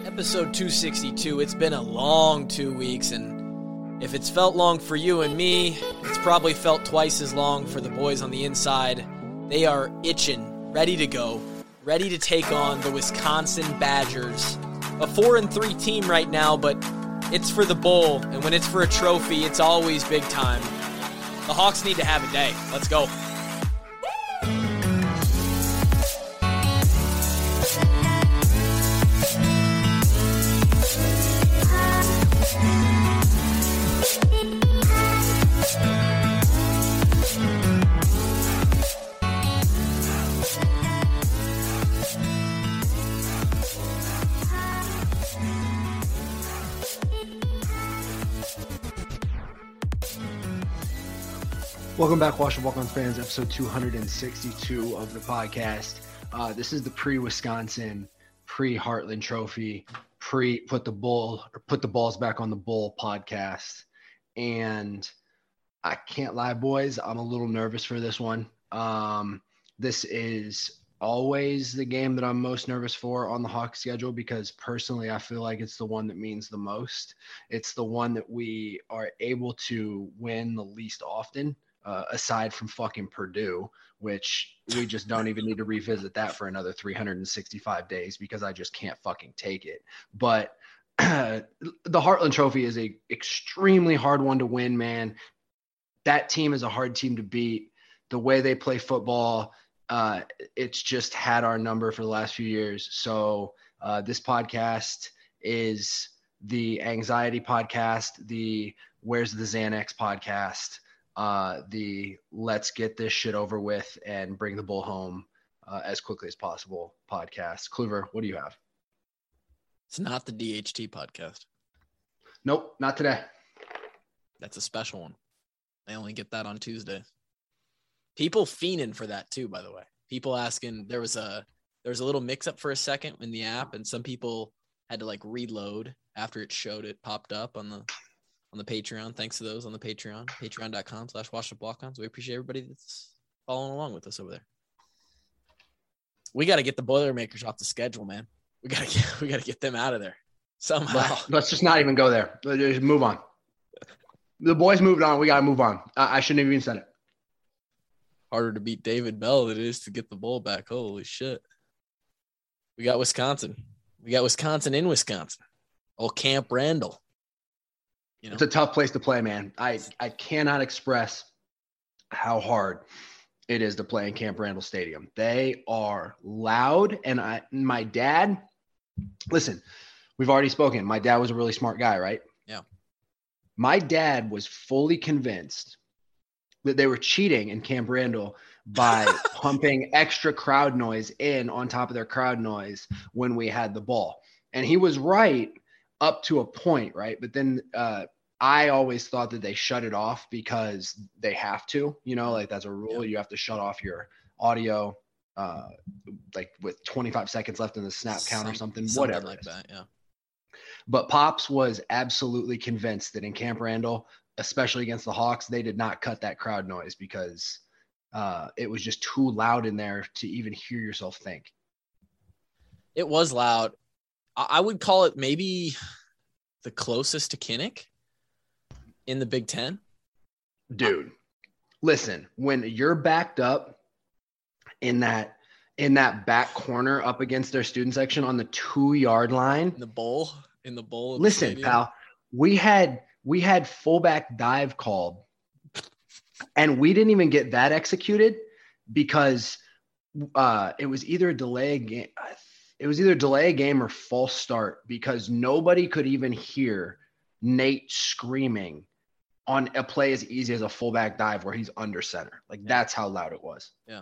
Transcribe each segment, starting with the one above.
Episode 262. It's been a long 2 weeks, and if it's felt long for you and me, it's probably felt twice as long for the boys on the inside. They are itching, ready to go, ready to take on the Wisconsin Badgers. A 4-3 team right now, but it's for the bowl, and when it's for a trophy, it's always big time. The Hawks need to have a day. Let's go. Welcome back, Wash Walk-Ons fans, episode 262 of the podcast. This is the pre-Wisconsin, pre-Heartland Trophy, pre-put the balls back on the bowl podcast. And I can't lie, boys, I'm a little nervous for this one. This is always the game that I'm most nervous for on the Hawks schedule because personally I feel like it's the one that means the most. It's the one that we are able to win the least often. Aside from fucking Purdue, which we just don't even need to revisit that for another 365 days because I just can't fucking take it. But the Heartland Trophy is a extremely hard one to win, man. That team is a hard team to beat. The way they play football, it's just had our number for the last few years. So this podcast is the anxiety podcast, the Where's the Xanax podcast, the let's get this shit over with and bring the bull home as quickly as possible podcast. Kluver, what do you have? It's not the DHT podcast. Nope, not today. That's a special one. They only get that on Tuesdays. People fiending for that too, by the way. People asking, there was a little mix up for a second in the app, and some people had to like reload after it showed it popped up on the Patreon. Thanks to those on the Patreon, patreon.com/washupwalkons. We appreciate everybody that's following along with us over there. We got to get the Boilermakers off the schedule, man. We got to get them out of there somehow. Let's just not even go there. Let's just move on. The boys moved on. We got to move on. I shouldn't have even said it. Harder to beat David Bell than it is to get the bowl back. Holy shit. We got Wisconsin. We got Wisconsin in Wisconsin. Old Camp Randall. You know? It's a tough place to play, man. I cannot express how hard it is to play in Camp Randall Stadium. They are loud, and my dad, listen, we've already spoken. My dad was a really smart guy, right? Yeah. My dad was fully convinced that they were cheating in Camp Randall by pumping extra crowd noise in on top of their crowd noise when we had the ball. And he was right up to a point, right? But then I always thought that they shut it off because they have to, like that's a rule. You have to shut off your audio like with 25 seconds left in the snap count or something whatever like that, yeah. But Pops was absolutely convinced that in Camp Randall, especially against the Hawks, they did not cut that crowd noise because it was just too loud in there to even hear yourself think. It was loud. I would call it maybe the closest to Kinnick in the Big Ten. Dude, listen, when you're backed up in that back corner up against their student section on the 2-yard line. In the bowl. Listen, pal, we had fullback dive called, and we didn't even get that executed because it was either delay a game or false start because nobody could even hear Nate screaming on a play as easy as a fullback dive where he's under center. Like that's how loud it was. Yeah.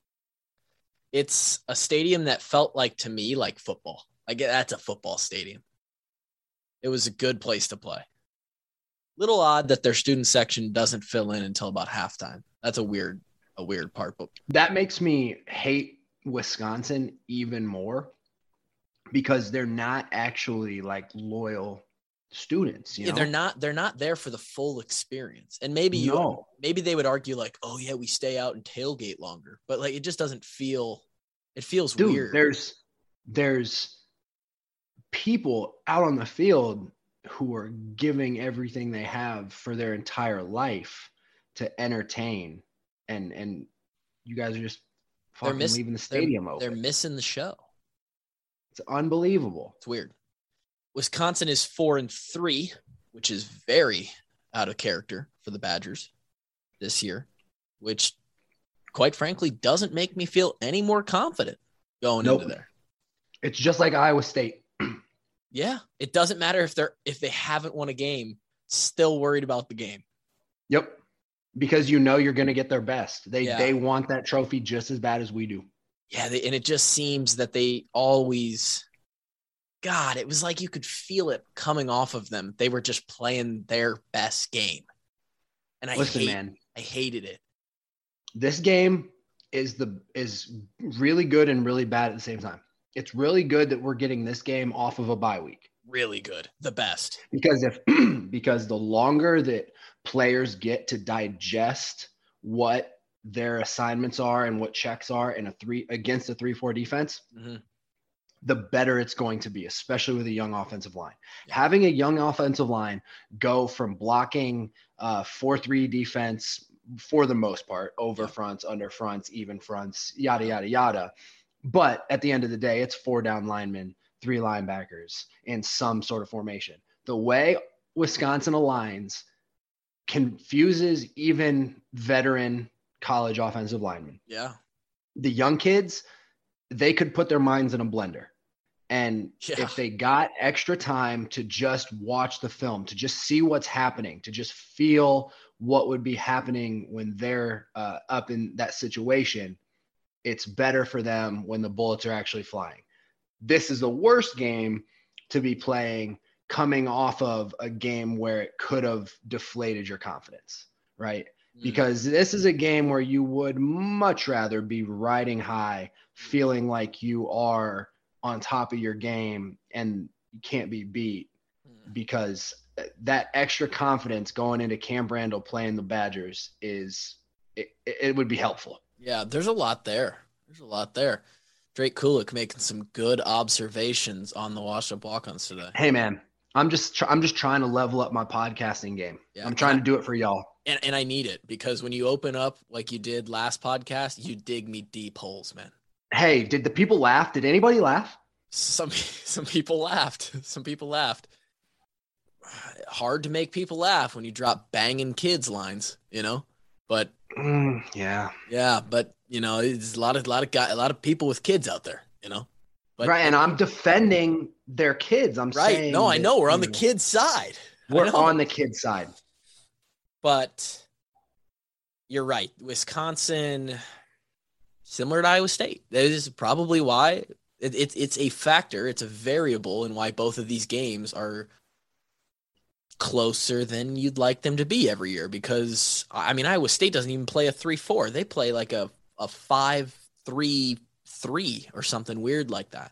It's a stadium that felt like to me like football. Like that's a football stadium. It was a good place to play. Little odd that their student section doesn't fill in until about halftime. That's a weird part. But that makes me hate Wisconsin even more because they're not actually like loyal students. You know? They're not there for the full experience. And maybe they would argue like, oh yeah, we stay out and tailgate longer, but like, it just doesn't feel, it feels weird. There's people out on the field who are giving everything they have for their entire life to entertain, and you guys are just fucking leaving the stadium open. They're missing the show. It's unbelievable. It's weird. Wisconsin is 4-3, which is very out of character for the Badgers this year, which quite frankly doesn't make me feel any more confident going into there. It's just like Iowa State. Yeah, it doesn't matter if they haven't won a game, still worried about the game. Yep. Because you're going to get their best. They want that trophy just as bad as we do. Yeah, and it just seems that they always – God, it was like you could feel it coming off of them. They were just playing their best game. And I hated it. This game is really good and really bad at the same time. It's really good that we're getting this game off of a bye week. Really good. The best. Because because the longer that players get to digest what their assignments are and what checks are in against a 3-4 defense, the better it's going to be, especially with a young offensive line. Yeah. Having a young offensive line go from blocking 4-3 defense for the most part, over fronts, under fronts, even fronts, yada, yada, yada. But at the end of the day, it's 4 down linemen, 3 linebackers in some sort of formation. The way Wisconsin aligns confuses even veteran college offensive linemen. Yeah. The young kids, they could put their minds in a blender. And if they got extra time to just watch the film, to just see what's happening, to just feel what would be happening when they're up in that situation, it's better for them when the bullets are actually flying. This is the worst game to be playing coming off of a game where it could have deflated your confidence, right? Because this is a game where you would much rather be riding high, feeling like you are on top of your game and you can't be beat, because that extra confidence going into Cam Randall playing the Badgers it would be helpful. Yeah, there's a lot there. Drake Kulik making some good observations on the Washed Up Walk-Ons today. Hey, man, I'm just trying to level up my podcasting game. Yeah, I'm trying to do it for y'all. And I need it, because when you open up like you did last podcast, you dig me deep holes, man. Hey, did the people laugh? Did anybody laugh? Some people laughed. Some people laughed. Hard to make people laugh when you drop banging kids lines, you know? But yeah, but you know, there's a lot of people with kids out there, you know. But, right, and I'm defending their kids. I'm right. saying No, I know we're on the kids' side. We're on the kids' side. But you're right. Wisconsin, similar to Iowa State. That is probably why it's a factor. It's a variable in why both of these games are closer than you'd like them to be every year. Because, I mean, Iowa State doesn't even play a 3-4. They play like a 5-3-3 or something weird like that.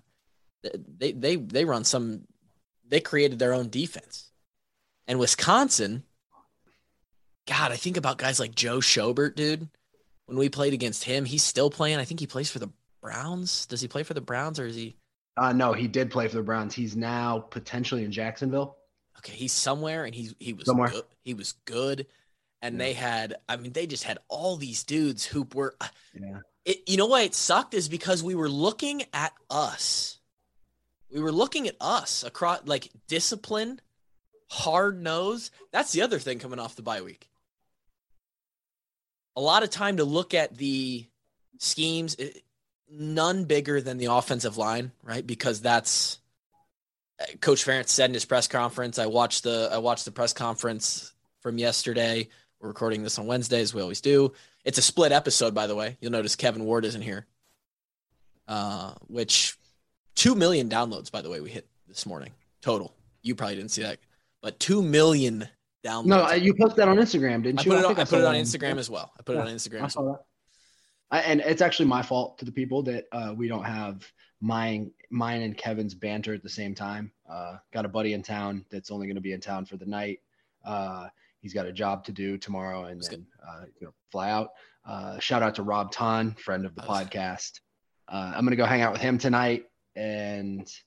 They run some – they created their own defense. And Wisconsin – God, I think about guys like Joe Schobert, dude. When we played against him, he's still playing. I think he plays for the Browns. Does he play for the Browns, or is he? No, he did play for the Browns. He's now potentially in Jacksonville. Okay, he's somewhere, and he was somewhere. Good. He was good, and they just had all these dudes who were. Yeah. You know why it sucked is because we were looking at us. We were looking at us across, like, discipline, hard nose. That's the other thing coming off the bye week. A lot of time to look at the schemes, none bigger than the offensive line, right? Because that's Coach Ferentz said in his press conference. I watched the press conference from yesterday. We're recording this on Wednesday, as we always do. It's a split episode, by the way. You'll notice Kevin Ward isn't here, which 2 million downloads, by the way, we hit this morning total. You probably didn't see that, but 2 million downloads. No, you posted that on Instagram, didn't you? I put it on Instagram as well. I saw that. And it's actually my fault to the people that we don't have mine and Kevin's banter at the same time. Got a buddy in town that's only going to be in town for the night. He's got a job to do tomorrow, and then fly out. Shout out to Rob Ton, friend of the podcast. I'm going to go hang out with him tonight, and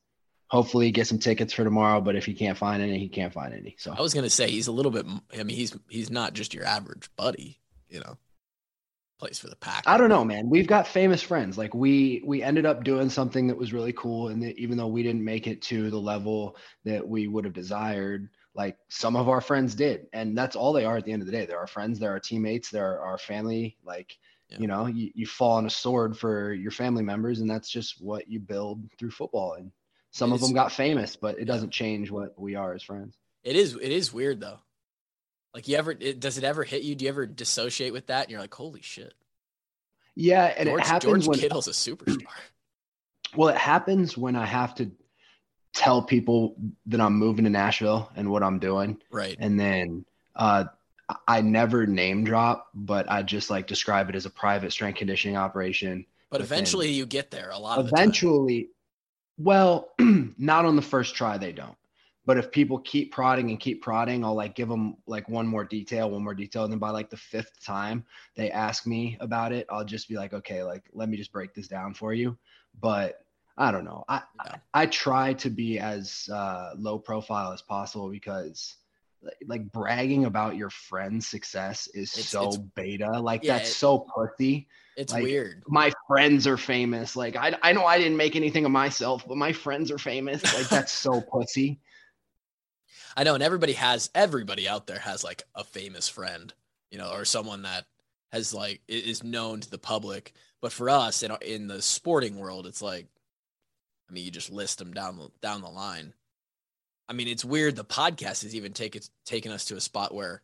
hopefully get some tickets for tomorrow. But if he can't find any, he can't find any. So I was gonna say he's a little bit. I mean, he's not just your average buddy. Plays for the Packers. I don't know, man. We've got famous friends. Like we ended up doing something that was really cool, and even though we didn't make it to the level that we would have desired, like some of our friends did, and that's all they are at the end of the day. They're our friends, they're our teammates, they're our family. Like you fall on a sword for your family members, and that's just what you build through football. And some of them got famous, but it doesn't change what we are as friends. It is weird though. Like does it ever hit you? Do you ever dissociate with that? And you're like, holy shit. Yeah. And it happens George Kittle's a superstar. Well, it happens when I have to tell people that I'm moving to Nashville and what I'm doing. Right. And then I never name drop, but I just like describe it as a private strength conditioning operation. But eventually you get there a lot of the time. Eventually, well, not on the first try, they don't. But if people keep prodding, I'll like give them like one more detail. And then by like the fifth time they ask me about it, I'll just be like, okay, like, let me just break this down for you. But I don't know. I try to be as low profile as possible because like bragging about your friend's success is it's beta. Like that's so pussy. It's like, weird. My friends are famous. Like I know I didn't make anything of myself, but my friends are famous. Like that's so pussy. I know, and everybody out there has like a famous friend, or someone that has like is known to the public. But for us in the sporting world, it's like, I mean, you just list them down the line. I mean, it's weird. The podcast has even taken us to a spot where,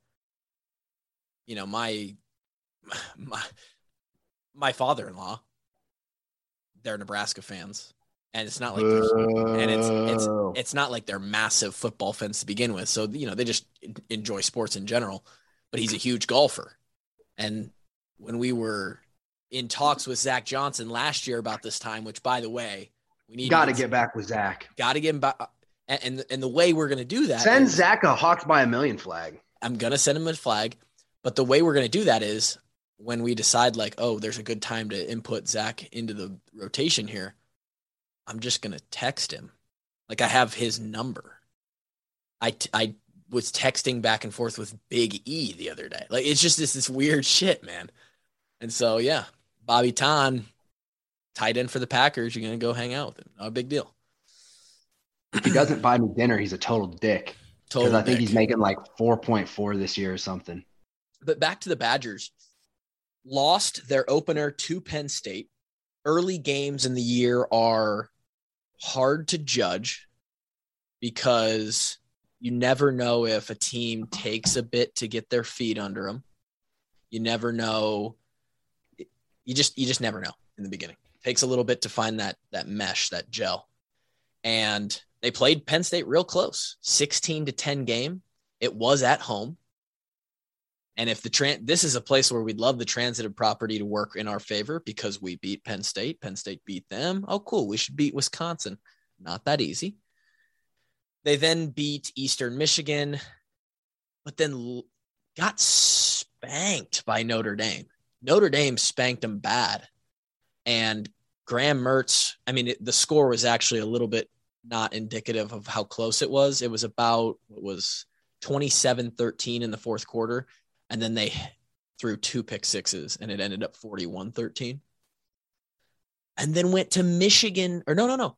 my father-in-law, they're Nebraska fans. And it's not like it's not like they're massive football fans to begin with. So, they just enjoy sports in general, but he's a huge golfer. And when we were in talks with Zach Johnson last year about this time, which by the way, we got to get back with Zach. Got to get him back. And the way we're going to do that. Send Zach a Hawks by a million flag. I'm going to send him a flag. But the way we're going to do that is when we decide like, oh, there's a good time to input Zach into the rotation here. I'm just going to text him. Like I have his number. I was texting back and forth with Big E the other day. Like it's just this weird shit, man. And so, yeah, Bobby Ton, tight end for the Packers. You're going to go hang out with him. Not a big deal. If he doesn't buy me dinner, he's a total dick. Because I think he's making like 4.4 this year or something. But back to the Badgers. Lost their opener to Penn State. Early games in the year are hard to judge because you never know if a team takes a bit to get their feet under them. You never know. You just never know in the beginning. It takes a little bit to find that mesh, that gel. And they played Penn State real close, 16-10 game. It was at home. And if this is a place where we'd love the transitive property to work in our favor because we beat Penn State beat them. Oh, cool. We should beat Wisconsin. Not that easy. They then beat Eastern Michigan, but then got spanked by Notre Dame. Notre Dame spanked them bad. And Graham Mertz, I mean, the score was actually a little bit not indicative of how close it was. It was about, 27-13 in the fourth quarter. And then they threw 2 pick sixes and it ended up 41-13. And then went to Michigan or no.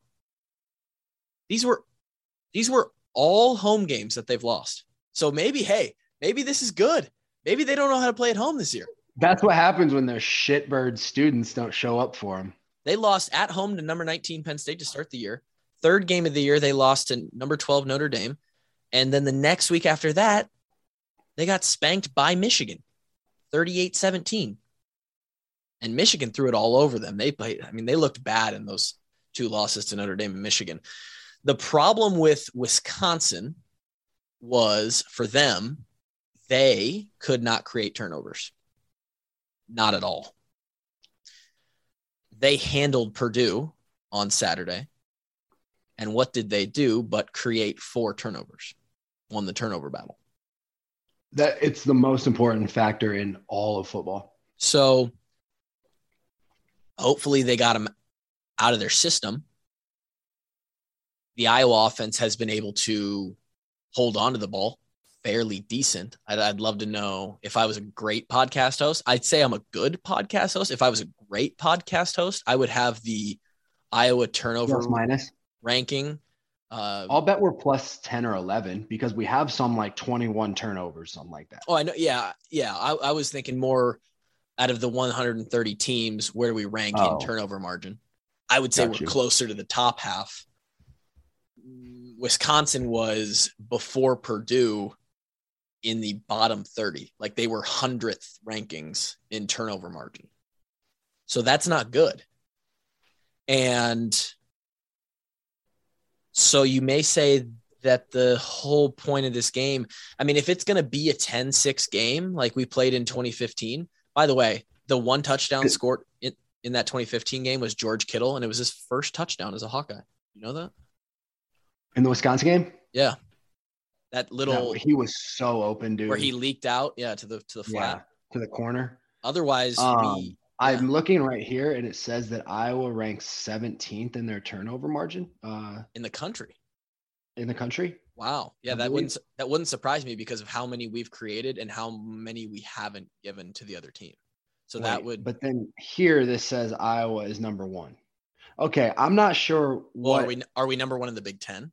These were all home games that they've lost. So maybe this is good. Maybe they don't know how to play at home this year. That's what happens when their shitbird students don't show up for them. They lost at home to number 19 Penn State to start the year. Third game of the year, they lost to number 12 Notre Dame. And then the next week after that, they got spanked by Michigan, 38-17. And Michigan threw it all over them. They looked bad in those 2 losses to Notre Dame and Michigan. The problem with Wisconsin was, for them, they could not create turnovers. Not at all. They handled Purdue on Saturday. And what did they do but create 4 turnovers? Won the turnover battle. That it's the most important factor in all of football. So hopefully they got them out of their system. the Iowa offense has been able to hold on to the ball fairly decent. I'd love to know if I was a great podcast host. I'd say I'm a good podcast host. If I was a great podcast host, I would have the Iowa turnover Plus minus ranking. I'll bet we're plus 10 or 11 because we have some like 21 turnovers, something like that. Oh, I know. Yeah. I was thinking more out of the 130 teams, where do we rank in turnover margin? I would say we're closer to the top half. Wisconsin was, before Purdue, in the bottom 30. Like, they were 100th rankings in turnover margin. So that's not good. And so you may say that the whole point of this game, I mean, if it's going to be a 10-6 game like we played in 2015, by the way, the one touchdown scored in that 2015 game was George Kittle, and it was his first touchdown as a Hawkeye. You know that? In the Wisconsin game? Yeah. That little he was so open, dude. Where he leaked out, to the flat. Yeah, to the corner. Otherwise, I'm looking right here, and it says that Iowa ranks 17th in their turnover margin. In the country. In the country? Wow. Yeah, that wouldn't surprise me because of how many we've created and how many we haven't given to the other team. So that would. But then here this says Iowa is number 1. Okay, I'm not sure what. Well, are we number 1 in the Big Ten?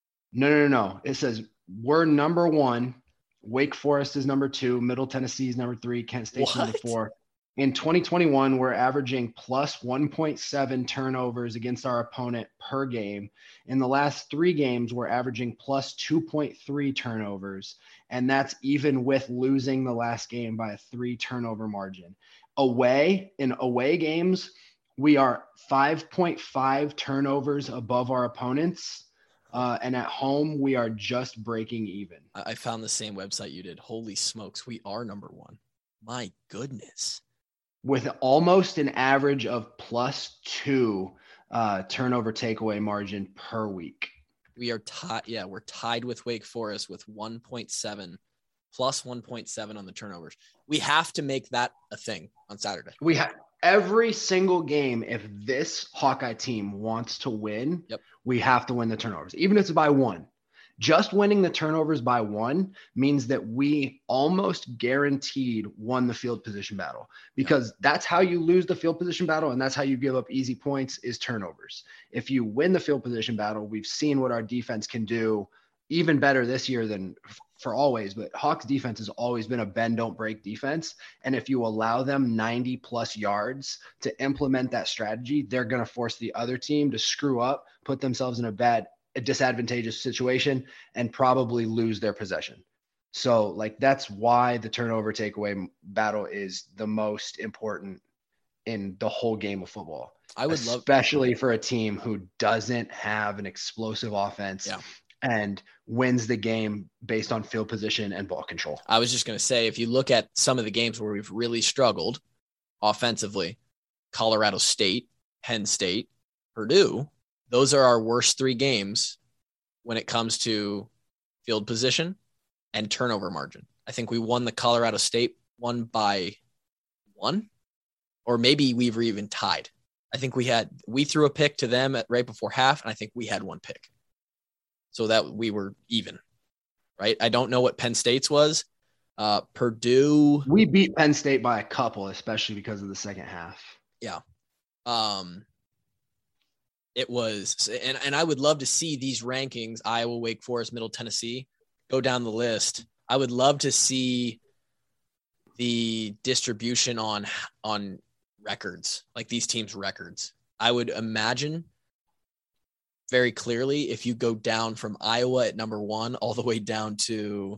No. It says we're number 1. Wake Forest is number 2. Middle Tennessee is number 3. Kent State's number 4. In 2021, we're averaging plus 1.7 turnovers against our opponent per game. In the last 3 games, we're averaging plus 2.3 turnovers, and that's even with losing the last game by a 3 turnover margin. In away games, we are 5.5 turnovers above our opponents, and at home, we are just breaking even. I found the same website you did. Holy smokes, we are number 1. My goodness. With almost an average of plus 2 turnover takeaway margin per week. We are tied. Yeah, we're tied with Wake Forest with 1.7, plus 1.7 on the turnovers. We have to make that a thing on Saturday. We have every single game. If this Hawkeye team wants to win, we have to win the turnovers, even if it's by 1. Just winning the turnovers by 1 means that we almost guaranteed won the field position battle, because that's how you lose the field position battle. And that's how you give up easy points, is turnovers. If you win the field position battle, we've seen what our defense can do even better this year than for always, but Hawks defense has always been a bend, don't break defense. And if you allow them 90 plus yards to implement that strategy, they're going to force the other team to screw up, put themselves in a disadvantageous situation, and probably lose their possession. So like, that's why the turnover takeaway battle is the most important in the whole game of football. Especially for a team who doesn't have an explosive offense and wins the game based on field position and ball control. I was just going to say, if you look at some of the games where we've really struggled offensively, Colorado State, Penn State, Purdue, those are our worst 3 games when it comes to field position and turnover margin. I think we won the Colorado State one by 1, or maybe we were even tied. I think we threw a pick to them right before half, and I think we had 1 pick. So that we were even, right? I don't know what Penn State's was. Purdue. We beat Penn State by a couple, especially because of the second half. Yeah. It was, and I would love to see these rankings, Iowa, Wake Forest, Middle Tennessee, go down the list. I would love to see the distribution on records, like these teams' records. I would imagine very clearly if you go down from Iowa at number 1 all the way down to,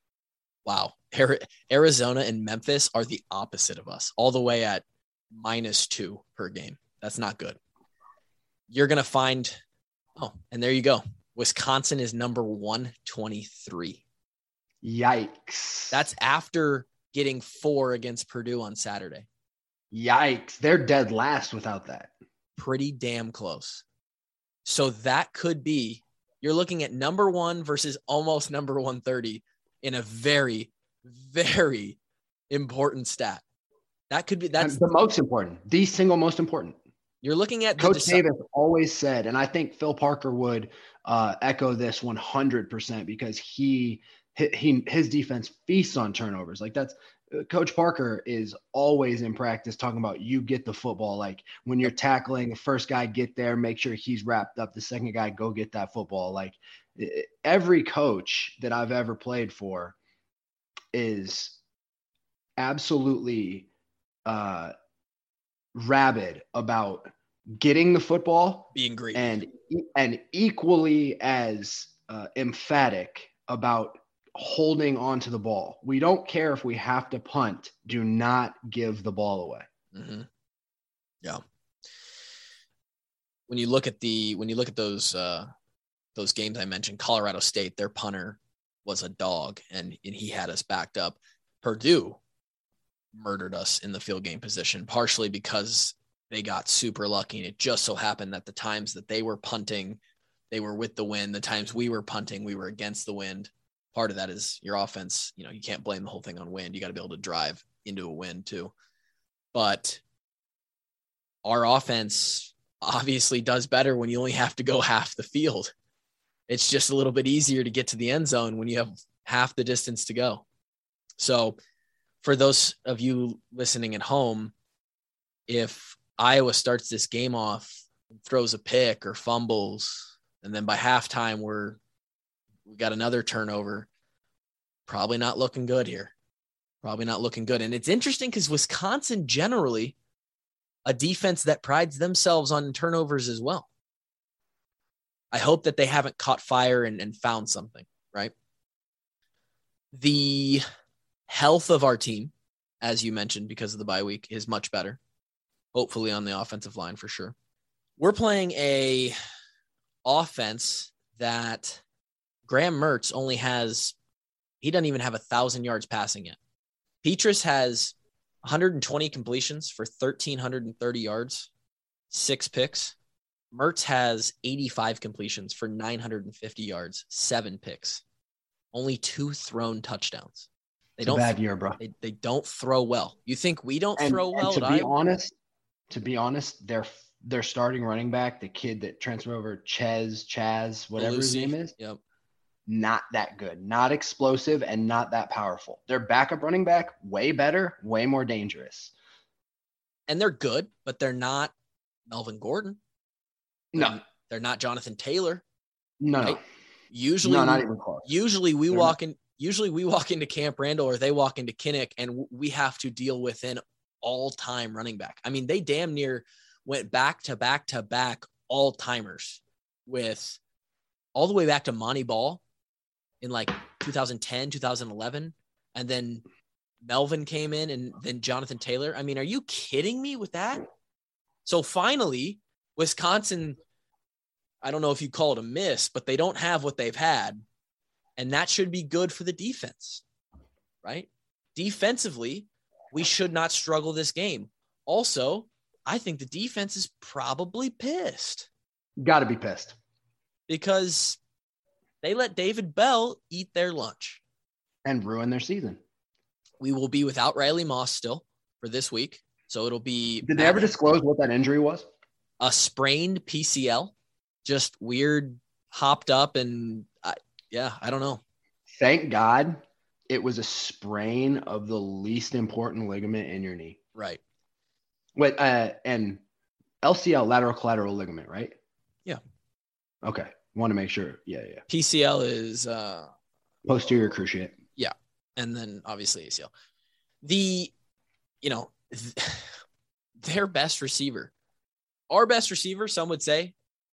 Arizona and Memphis are the opposite of us, all the way at -2 per game. That's not good. You're going to find, and there you go. Wisconsin is number 123. Yikes. That's after getting 4 against Purdue on Saturday. Yikes. They're dead last without that. Pretty damn close. So that could be, you're looking at number 1 versus almost number 130 in a very, very important stat. That's the most important, the single most important. You're looking at Coach Davis always said, and I think Phil Parker would echo this 100% because his defense feasts on turnovers. Like that's Coach Parker is always in practice talking about you get the football. Like when you're tackling, the first guy get there, make sure he's wrapped up. The second guy, go get that football. Like every coach that I've ever played for is absolutely rabid about getting the football, being greedy, and equally as emphatic about holding on to the ball. We don't care if we have to punt. Do not give the ball away. Mm-hmm. Yeah. When you look at those games I mentioned, Colorado State, their punter was a dog, and he had us backed up. Purdue murdered us in the field game position, partially because they got super lucky, and it just so happened that the times that they were punting, they were with the wind. The times we were punting, we were against the wind. Part of that is your offense. You can't blame the whole thing on wind. You got to be able to drive into a wind too. But our offense obviously does better when you only have to go half the field. It's just a little bit easier to get to the end zone when you have half the distance to go. So for those of you listening at home, if Iowa starts this game off, throws a pick or fumbles, and then by halftime we got another turnover, probably not looking good here. Probably not looking good. And it's interesting because Wisconsin generally a defense that prides themselves on turnovers as well. I hope that they haven't caught fire and found something, right? The health of our team, as you mentioned, because of the bye week, is much better. Hopefully on the offensive line for sure. We're playing a offense that Graham Mertz only has, he doesn't even have 1,000 yards passing yet. Petras has 120 completions for 1,330 yards, 6 picks. Mertz has 85 completions for 950 yards, 7 picks. Only 2 thrown touchdowns. It's a bad year, bro. They don't throw well. You think we don't throw well? To be honest, their starting running back, the kid that transferred over, Chaz, whatever his name is, yep, not that good, not explosive, and not that powerful. Their backup running back, way better, way more dangerous. And they're good, but they're not Melvin Gordon. No. They're not Jonathan Taylor. No, right? no. Usually, not even close. Usually we walk into Camp Randall or they walk into Kinnick, and we have to deal with an all-time running back. I mean, they damn near went back to back to back all-timers with all the way back to Monty Ball in like 2010, 2011. And then Melvin came in and then Jonathan Taylor. I mean, are you kidding me with that? So finally, Wisconsin, I don't know if you call it a miss, but they don't have what they've had. And that should be good for the defense, right? Defensively, we should not struggle this game. Also, I think the defense is probably pissed. Got to be pissed. Because they let David Bell eat their lunch. And ruin their season. We will be without Riley Moss still for this week. So it'll be... Did they ever disclose what that injury was? A sprained PCL. Just weird, hopped up, and I don't know. Thank God it was a sprain of the least important ligament in your knee. Right. Wait, and LCL, lateral collateral ligament, right? Yeah. Okay. Want to make sure. Yeah. PCL is posterior cruciate. Yeah. And then obviously ACL. Their best receiver. Our best receiver, some would say,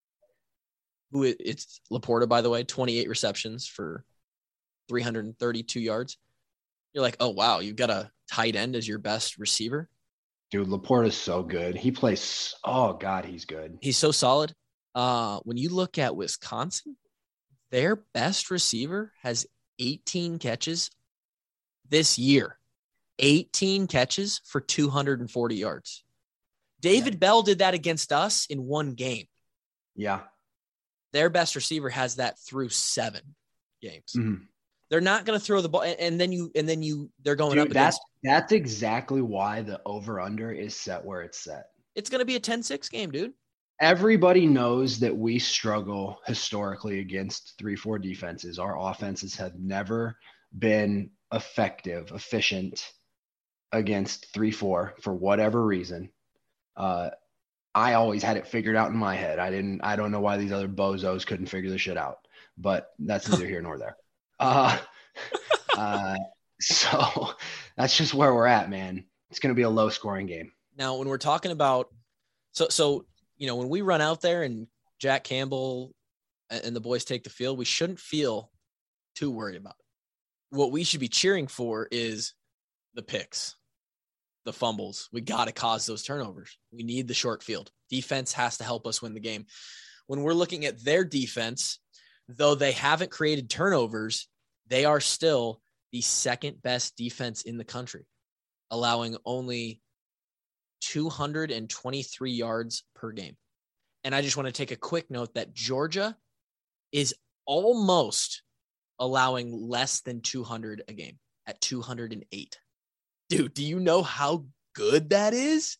it's Laporta, by the way, 28 receptions for 332 yards. You're like, oh, wow, you've got a tight end as your best receiver? Dude, Laporta is so good. He plays, oh, God, he's good. He's so solid. When you look at Wisconsin, their best receiver has 18 catches this year. 18 catches for 240 yards. David Bell did that against us in one game. Yeah. Their best receiver has that through 7 games. Mm-hmm. They're not going to throw the ball, and then they're going up against. That's exactly why the over/under is set where it's set. It's going to be a 10-6 game, dude. Everybody knows that we struggle historically against 3-4 defenses. Our offenses have never been efficient against 3-4 for whatever reason. I always had it figured out in my head. I don't know why these other bozos couldn't figure the shit out, but that's neither here nor there. So that's just where we're at, man. It's going to be a low scoring game. Now, when we're talking about, so, when we run out there and Jack Campbell and the boys take the field, we shouldn't feel too worried about it. What we should be cheering for is the picks, the fumbles. We got to cause those turnovers. We need the short field. Defense has to help us win the game. When we're looking at their defense, though they haven't created turnovers, they are still the second best defense in the country, allowing only 223 yards per game. And I just want to take a quick note that Georgia is almost allowing less than 200 a game at 208. Dude, do you know how good that is?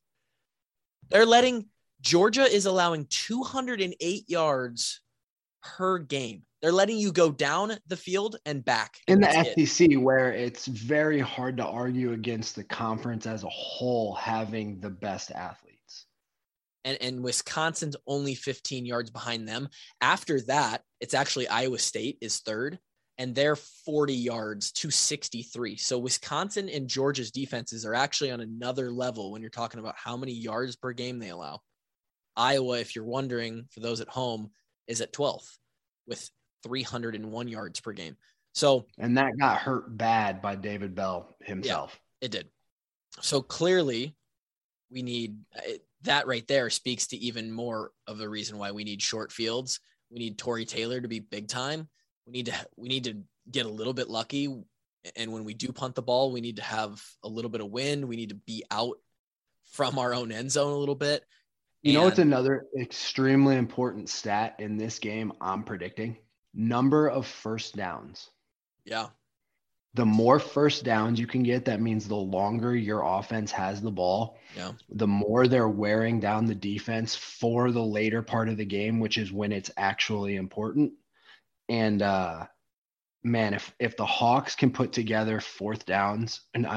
Georgia is allowing 208 yards per game. They're letting you go down the field and back. In the SEC, where it's very hard to argue against the conference as a whole having the best athletes. And Wisconsin's only 15 yards behind them. After that, it's actually Iowa State is third, and they're 40 yards, 263. So Wisconsin and Georgia's defenses are actually on another level when you're talking about how many yards per game they allow. Iowa, if you're wondering, for those at home, is at 12th with 301 yards per game. And that got hurt bad by David Bell himself. Yeah, it did. So clearly we need that right there speaks to even more of the reason why we need short fields. We need Torrey Taylor to be big time. We need to get a little bit lucky. And when we do punt the ball, we need to have a little bit of wind. We need to be out from our own end zone a little bit. You know what's another extremely important stat in this game I'm predicting? Number of first downs. Yeah. The more first downs you can get, that means the longer your offense has the ball, the more they're wearing down the defense for the later part of the game, which is when it's actually important. And man, if the Hawks can put together first downs,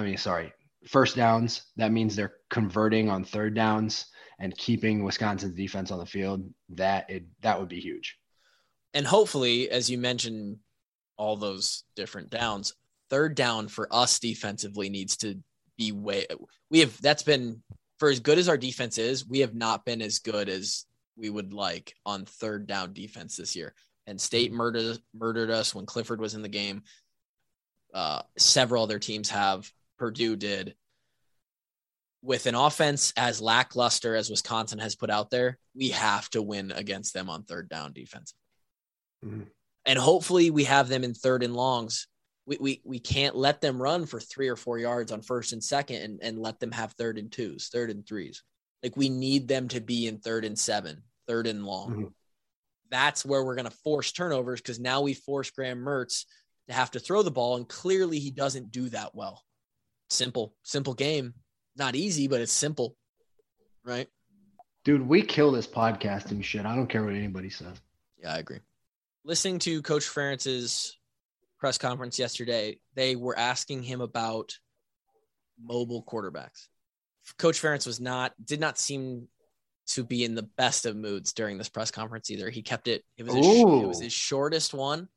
that means they're converting on third downs and keeping Wisconsin's defense on the field. That would be huge. And hopefully, as you mentioned, all those different downs, third down for us defensively needs to be that's been, for as good as our defense is, we have not been as good as we would like on third down defense this year. And State murdered us when Clifford was in the game. Several other teams have. Purdue did. With an offense as lackluster as Wisconsin has put out there, we have to win against them on third down defense. Mm-hmm. And hopefully we have them in third and longs. We can't let them run for 3 or 4 yards on first and second and let them have third and twos, third and threes. Like, we need them to be in third and 7, third and long. Mm-hmm. That's where we're going to force turnovers, because now we force Graham Mertz to have to throw the ball, and clearly he doesn't do that well. Simple game. Not easy, but it's simple, right? Dude, we kill this podcasting shit. I don't care what anybody says. Yeah, I agree. Listening to Coach Ferentz's press conference yesterday, they were asking him about mobile quarterbacks. Coach Ferentz did not seem to be in the best of moods during this press conference either. He kept it. It was his shortest one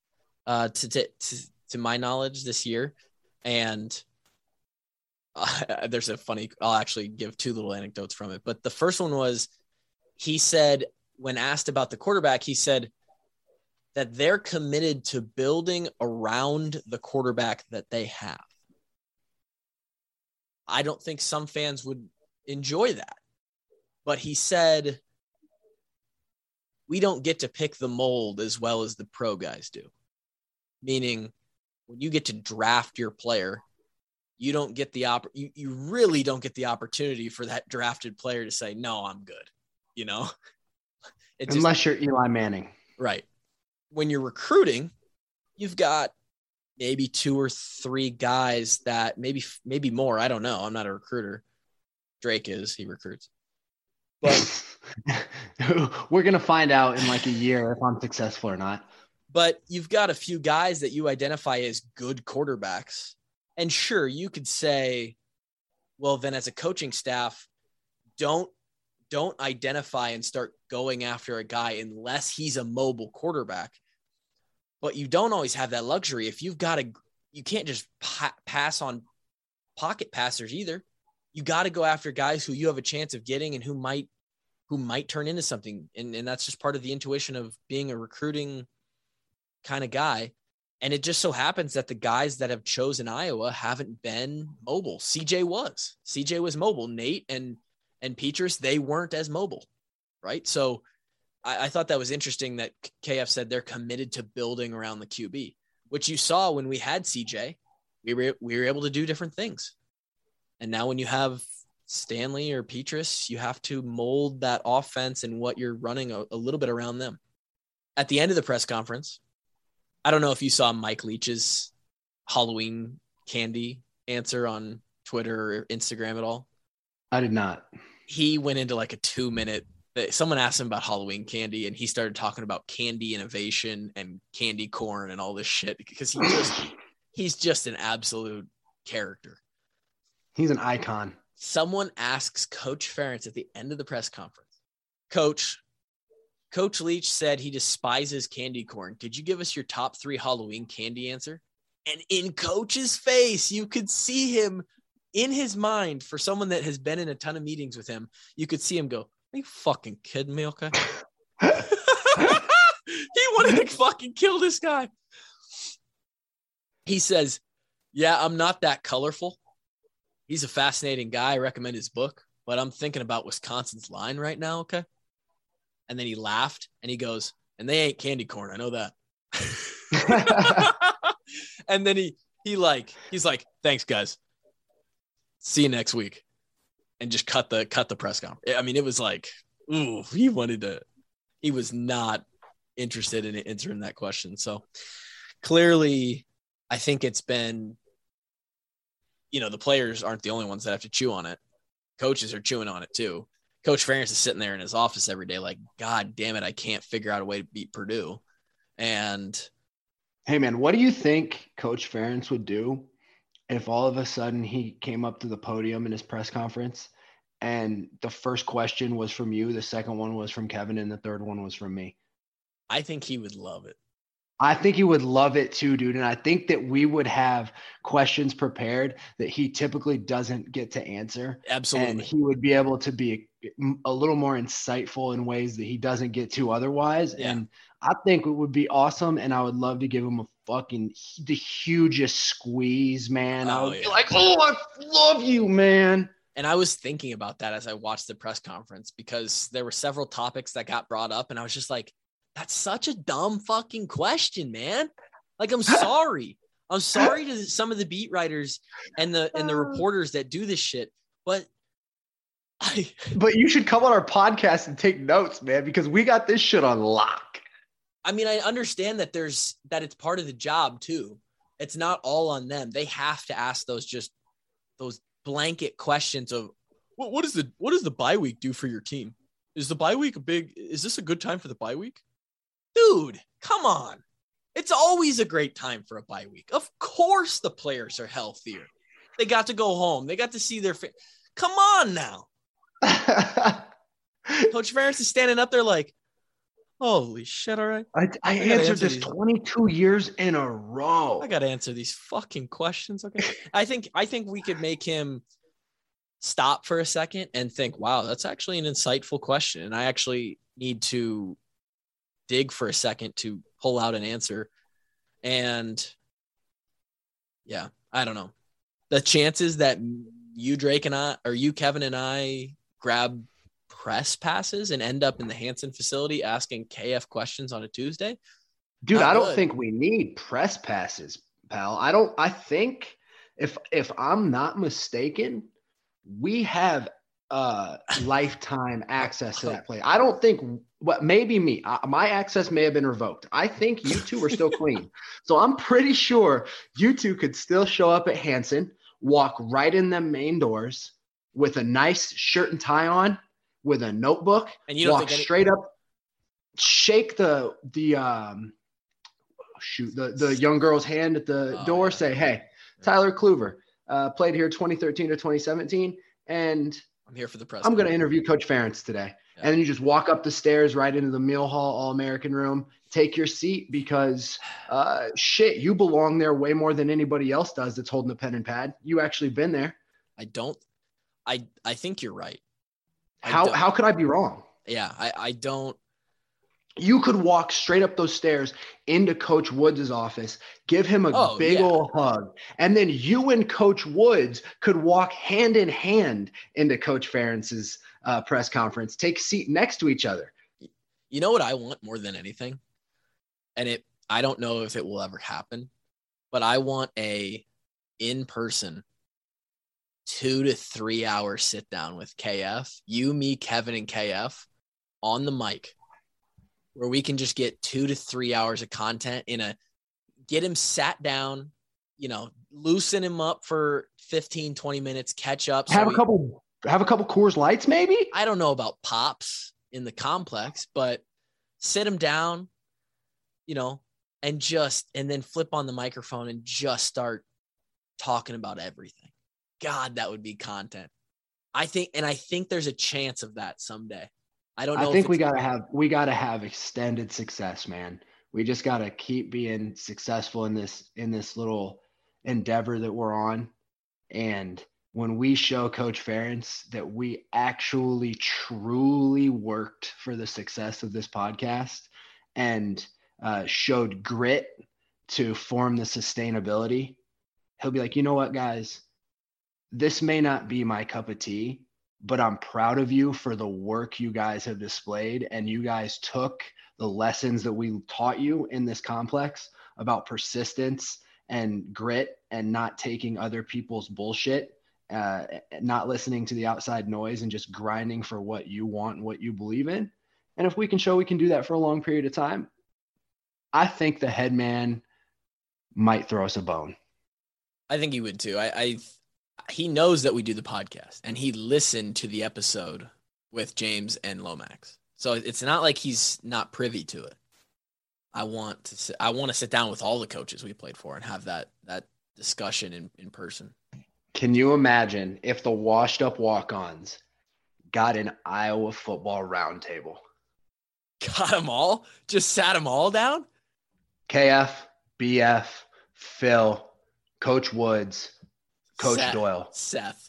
to my knowledge this year. And there's I'll actually give 2 little anecdotes from it. But the first one was, he said, when asked about the quarterback, he said that they're committed to building around the quarterback that they have. I don't think some fans would enjoy that. But he said, we don't get to pick the mold as well as the pro guys do. Meaning, when you get to draft your player, you don't get you really don't get the opportunity for that drafted player to say, no, I'm good. You know? Unless you're Eli Manning. Right. When you're recruiting, you've got maybe 2 or 3 guys that maybe more. I don't know. I'm not a recruiter. Drake is. He recruits. But we're going to find out in like a year if I'm successful or not. But you've got a few guys that you identify as good quarterbacks. And sure, you could say, well, then as a coaching staff, don't identify and start going after a guy unless he's a mobile quarterback. But you don't always have that luxury. If you've got you can't just pass on pocket passers either. You got to go after guys who you have a chance of getting and who might turn into something. And that's just part of the intuition of being a recruiting kind of guy. And it just so happens that the guys that have chosen Iowa haven't been mobile. CJ was mobile. Nate and Petrus, they weren't as mobile. Right. So I thought that was interesting that KF said they're committed to building around the QB, which you saw when we had CJ, we were able to do different things. And now when you have Stanley or Petrus, you have to mold that offense and what you're running a little bit around them. At the end of the press conference, I don't know if you saw Mike Leach's Halloween candy answer on Twitter or Instagram at all. I did not. He went into like a 2-minute. Someone asked him about Halloween candy, and he started talking about candy innovation and candy corn and all this shit because he's just an absolute character. He's an icon. Someone asks Coach Ferentz at the end of the press conference, Coach Leach said he despises candy corn. Could you give us your top 3 Halloween candy answer? And in Coach's face, you could see him in his mind, for someone that has been in a ton of meetings with him, you could see him go, are you fucking kidding me? Okay. He wanted to fucking kill this guy. He says, yeah, I'm not that colorful. He's a fascinating guy. I recommend his book, but I'm thinking about Wisconsin's line right now. Okay. And then he laughed and he goes, and they ain't candy corn. I know that. And then he's like, thanks guys. See you next week. And just cut the press conference. I mean, it was like, ooh, he was not interested in answering that question. So clearly I think it's been, the players aren't the only ones that have to chew on it. Coaches are chewing on it too. Coach Ferentz is sitting there in his office every day like, God damn it, I can't figure out a way to beat Purdue. And hey, man, what do you think Coach Ferentz would do if all of a sudden he came up to the podium in his press conference and the first question was from you, the second one was from Kevin, and the third one was from me? I think he would love it. I think he would love it too, dude. And I think that we would have questions prepared that he typically doesn't get to answer. Absolutely. And he would be able to be a little more insightful in ways that he doesn't get to otherwise. Yeah. And I think it would be awesome. And I would love to give him the hugest squeeze, man. I would be like, oh, I love you, man. And I was thinking about that as I watched the press conference because there were several topics that got brought up. And I was just like, that's such a dumb fucking question, man. Like, I'm sorry. I'm sorry to some of the beat writers and the reporters that do this shit. But you should come on our podcast and take notes, man, because we got this shit on lock. I mean, I understand that that it's part of the job too. It's not all on them. They have to ask those blanket questions of what does the bye week do for your team? Is the bye week is this a good time for the bye week? Dude, come on. It's always a great time for a bye week. Of course the players are healthier. They got to go home. They got to see their come on now. Coach Ferentz is standing up there like, holy shit, all right. I answered this 22 years in a row. I got to answer these fucking questions. Okay. I think we could make him stop for a second and think, wow, that's actually an insightful question. And I actually need to dig for a second to pull out an answer. And yeah, I don't know. The chances that you, Drake, and I, or you, Kevin, and I grab press passes and end up in the Hanson facility asking KF questions on a Tuesday. Dude, I don't think we need press passes, pal. I think if I'm not mistaken, we have lifetime access to that play. I don't think maybe me, my access may have been revoked. I think you two are still clean. So I'm pretty sure you two could still show up at Hanson, walk right in them main doors with a nice shirt and tie on, with a notebook, And you don't walk think straight up, shake the young girl's hand at the door, say, "Hey, Tyler Kluver, played here 2013 to 2017, and I'm here for the press. I'm going to interview Coach Ferentz today." Yeah. And then you just walk up the stairs right into the meal hall, All-American room, take your seat because you belong there way more than anybody else does that's holding a pen and pad. You actually been there. I think you're right. How could I be wrong? Yeah, I don't. You could walk straight up those stairs into Coach Woods' office, give him a big old hug, and then you and Coach Woods could walk hand in hand into Coach Ferentz's press conference, take a seat next to each other. You know what I want more than anything? And I don't know if it will ever happen, but I want a in-person 2 to 3 hour sit down with KF, you, me, Kevin, and KF on the mic, where we can just get 2 to 3 hours of content get him sat down, loosen him up for 15, 20 minutes, catch up. Have a couple Coors Lights, maybe? I don't know about pops in the complex, but sit him down, and then flip on the microphone and just start talking about everything. God, that would be content. I think there's a chance of that someday. I don't know. I think we gotta have extended success, man. We just gotta keep being successful in this little endeavor that we're on. And when we show Coach Ferentz that we actually truly worked for the success of this podcast and showed grit to form the sustainability, he'll be like, you know what, guys, this may not be my cup of tea, but I'm proud of you for the work you guys have displayed. And you guys took the lessons that we taught you in this complex about persistence and grit and not taking other people's bullshit, not listening to the outside noise and just grinding for what you want and what you believe in. And if we can show we can do that for a long period of time, I think the head man might throw us a bone. I think he would too. He knows that we do the podcast, and he listened to the episode with James and Lomax. So it's not like he's not privy to it. I want to sit down with all the coaches we played for and have that discussion in person. Can you imagine if the washed up walk-ons got an Iowa football roundtable? Got them all? Just sat them all down? KF, BF, Phil, Coach Woods, Coach Doyle. Seth.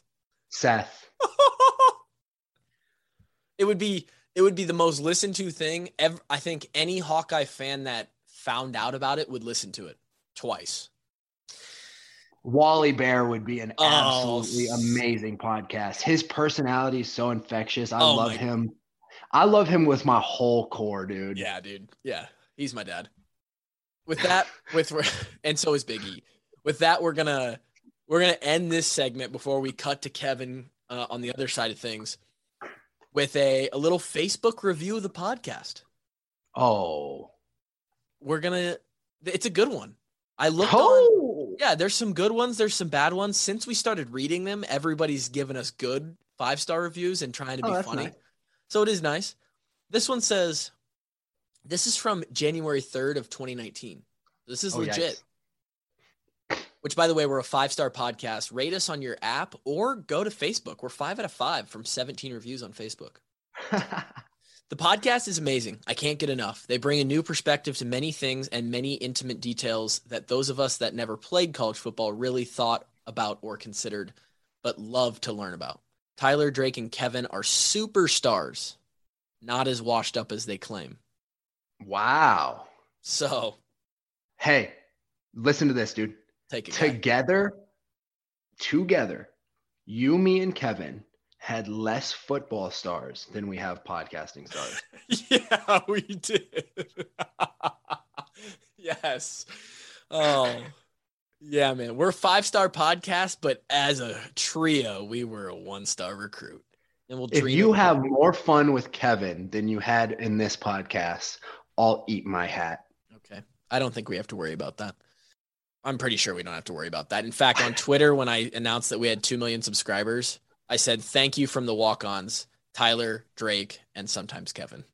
It would be the most listened to thing ever. I think any Hawkeye fan that found out about it would listen to it twice. Wally Bear would be an absolutely amazing podcast. His personality is so infectious. I love him. I love him with my whole core, dude. Yeah, dude. Yeah. He's my dad. With that, and so is Big E. With that, we're gonna end this segment before we cut to Kevin on the other side of things with a little Facebook review of the podcast. Oh, it's a good one. I looked there's some good ones. There's some bad ones. Since we started reading them, everybody's given us good 5-star reviews and trying to be funny. Nice. So it is nice. This one says, this is from January 3rd of 2019. This is legit. Yikes. Which, by the way, we're a 5-star podcast. Rate us on your app or go to Facebook. We're 5 out of 5 from 17 reviews on Facebook. The podcast is amazing. I can't get enough. They bring a new perspective to many things and many intimate details that those of us that never played college football really thought about or considered, but love to learn about. Tyler, Drake, and Kevin are superstars, not as washed up as they claim. Wow. So. Hey, listen to this, dude. Take it. Together, you, me, and Kevin had less football stars than we have podcasting stars. Yeah, we did. Yes. Oh, yeah, man. We're a 5-star podcast, but as a trio, we were a 1-star recruit. And if you have more fun with Kevin than you had in this podcast, I'll eat my hat. Okay. I don't think we have to worry about that. I'm pretty sure we don't have to worry about that. In fact, on Twitter, when I announced that we had 2 million subscribers, I said, thank you from the walk-ons. Tyler, Drake, and sometimes Kevin.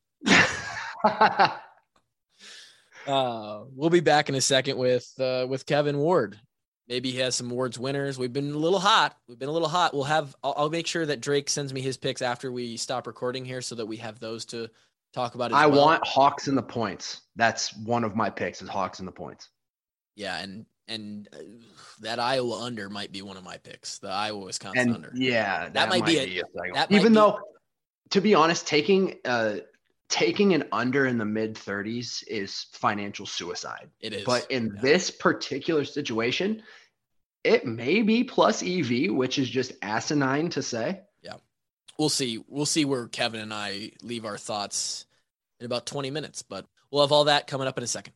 We'll be back in a second with Kevin Ward. Maybe he has some Ward's winners. We've been a little hot. I'll make sure that Drake sends me his picks after we stop recording here so that we have those to talk about as well. I want Hawks in the points. That's one of my picks is Hawks in the points. Yeah, and that Iowa under might be one of my picks. The Iowa Wisconsin under. Yeah, that might be a second. Even though, to be honest, taking an under in the mid-30s is financial suicide. It is. But in this particular situation, it may be plus EV, which is just asinine to say. Yeah. We'll see. We'll see where Kevin and I leave our thoughts in about 20 minutes, but we'll have all that coming up in a second.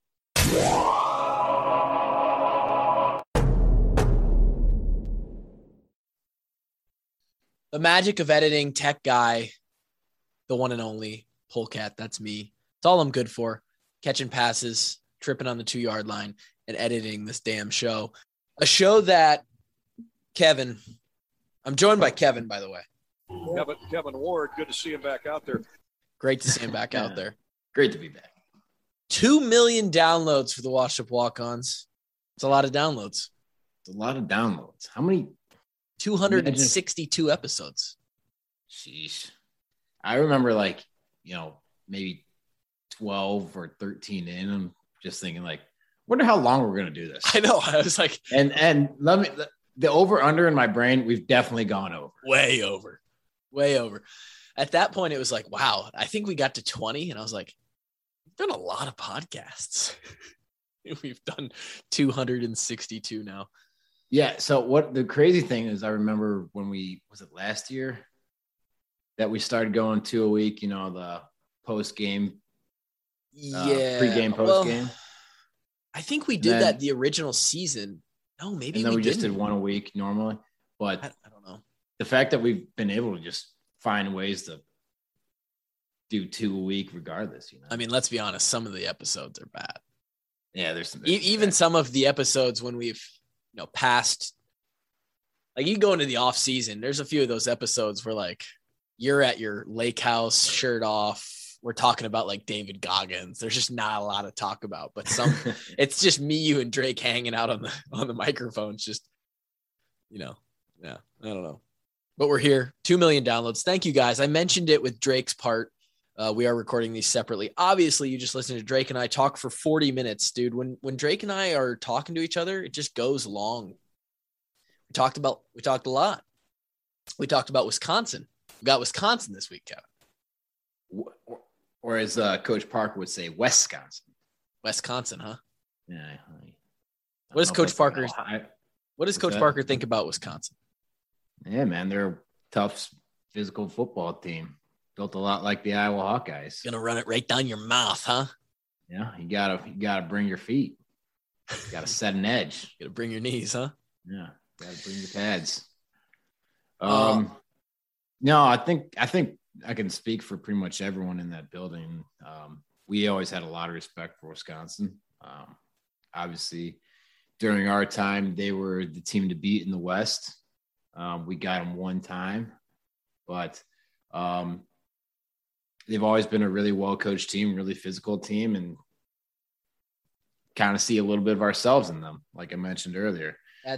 The magic of editing, tech guy, the one and only Polecat. That's me. It's all I'm good for. Catching passes, tripping on the 2-yard line, and editing this damn show. A show that Kevin, I'm joined by Kevin, by the way. Kevin Ward, good to see him back out there. Great to see him back out there. Great to be back. 2 million downloads for the Washed Up Walk-Ons. It's a lot of downloads. It's a lot of downloads. How many? 262 episodes. Sheesh. I remember maybe 12 or 13 in. I'm just thinking wonder how long we're going to do this. I know. I was like, and the over under in my brain, we've definitely gone over. Way over. At that point, it was like, wow, I think we got to 20. And I was like, we've done a lot of podcasts. We've done 262 now. Yeah. So what the crazy thing is, I remember when was it last year that we started going 2 a week, the post game, pre-game, post game. I think we did that the original season. No, maybe we just did 1 a week normally, but I don't know. The fact that we've been able to just find ways to do 2 a week regardless, I mean, let's be honest. Some of the episodes are bad. Yeah. There's even some of the episodes when we've, past, you go into the off season, there's a few of those episodes where you're at your lake house, shirt off. We're talking about David Goggins. There's just not a lot to talk about, but it's just me, you, and Drake hanging out on the microphones. Just, yeah, I don't know, but we're here. 2 million downloads. Thank you guys. I mentioned it with Drake's part. We are recording these separately. Obviously, you just listened to Drake and I talk for 40 minutes, dude. When Drake and I are talking to each other, it just goes long. We talked a lot. We talked about Wisconsin. We got Wisconsin this week, Kevin. Or as Coach Parker would say, Wisconsin, huh? Yeah. What does Coach Parker think about Wisconsin? Yeah, man, they're a tough physical football team. Built a lot like the Iowa Hawkeyes. Gonna run it right down your mouth, huh? Yeah, you gotta bring your feet. You gotta set an edge. Gotta bring your knees, huh? Yeah, gotta bring your pads. No, I think I can speak for pretty much everyone in that building. We always had a lot of respect for Wisconsin. Obviously, during our time, they were the team to beat in the West. We got them one time, but they've always been a really well-coached team, really physical team, and kind of see a little bit of ourselves in them, like I mentioned earlier.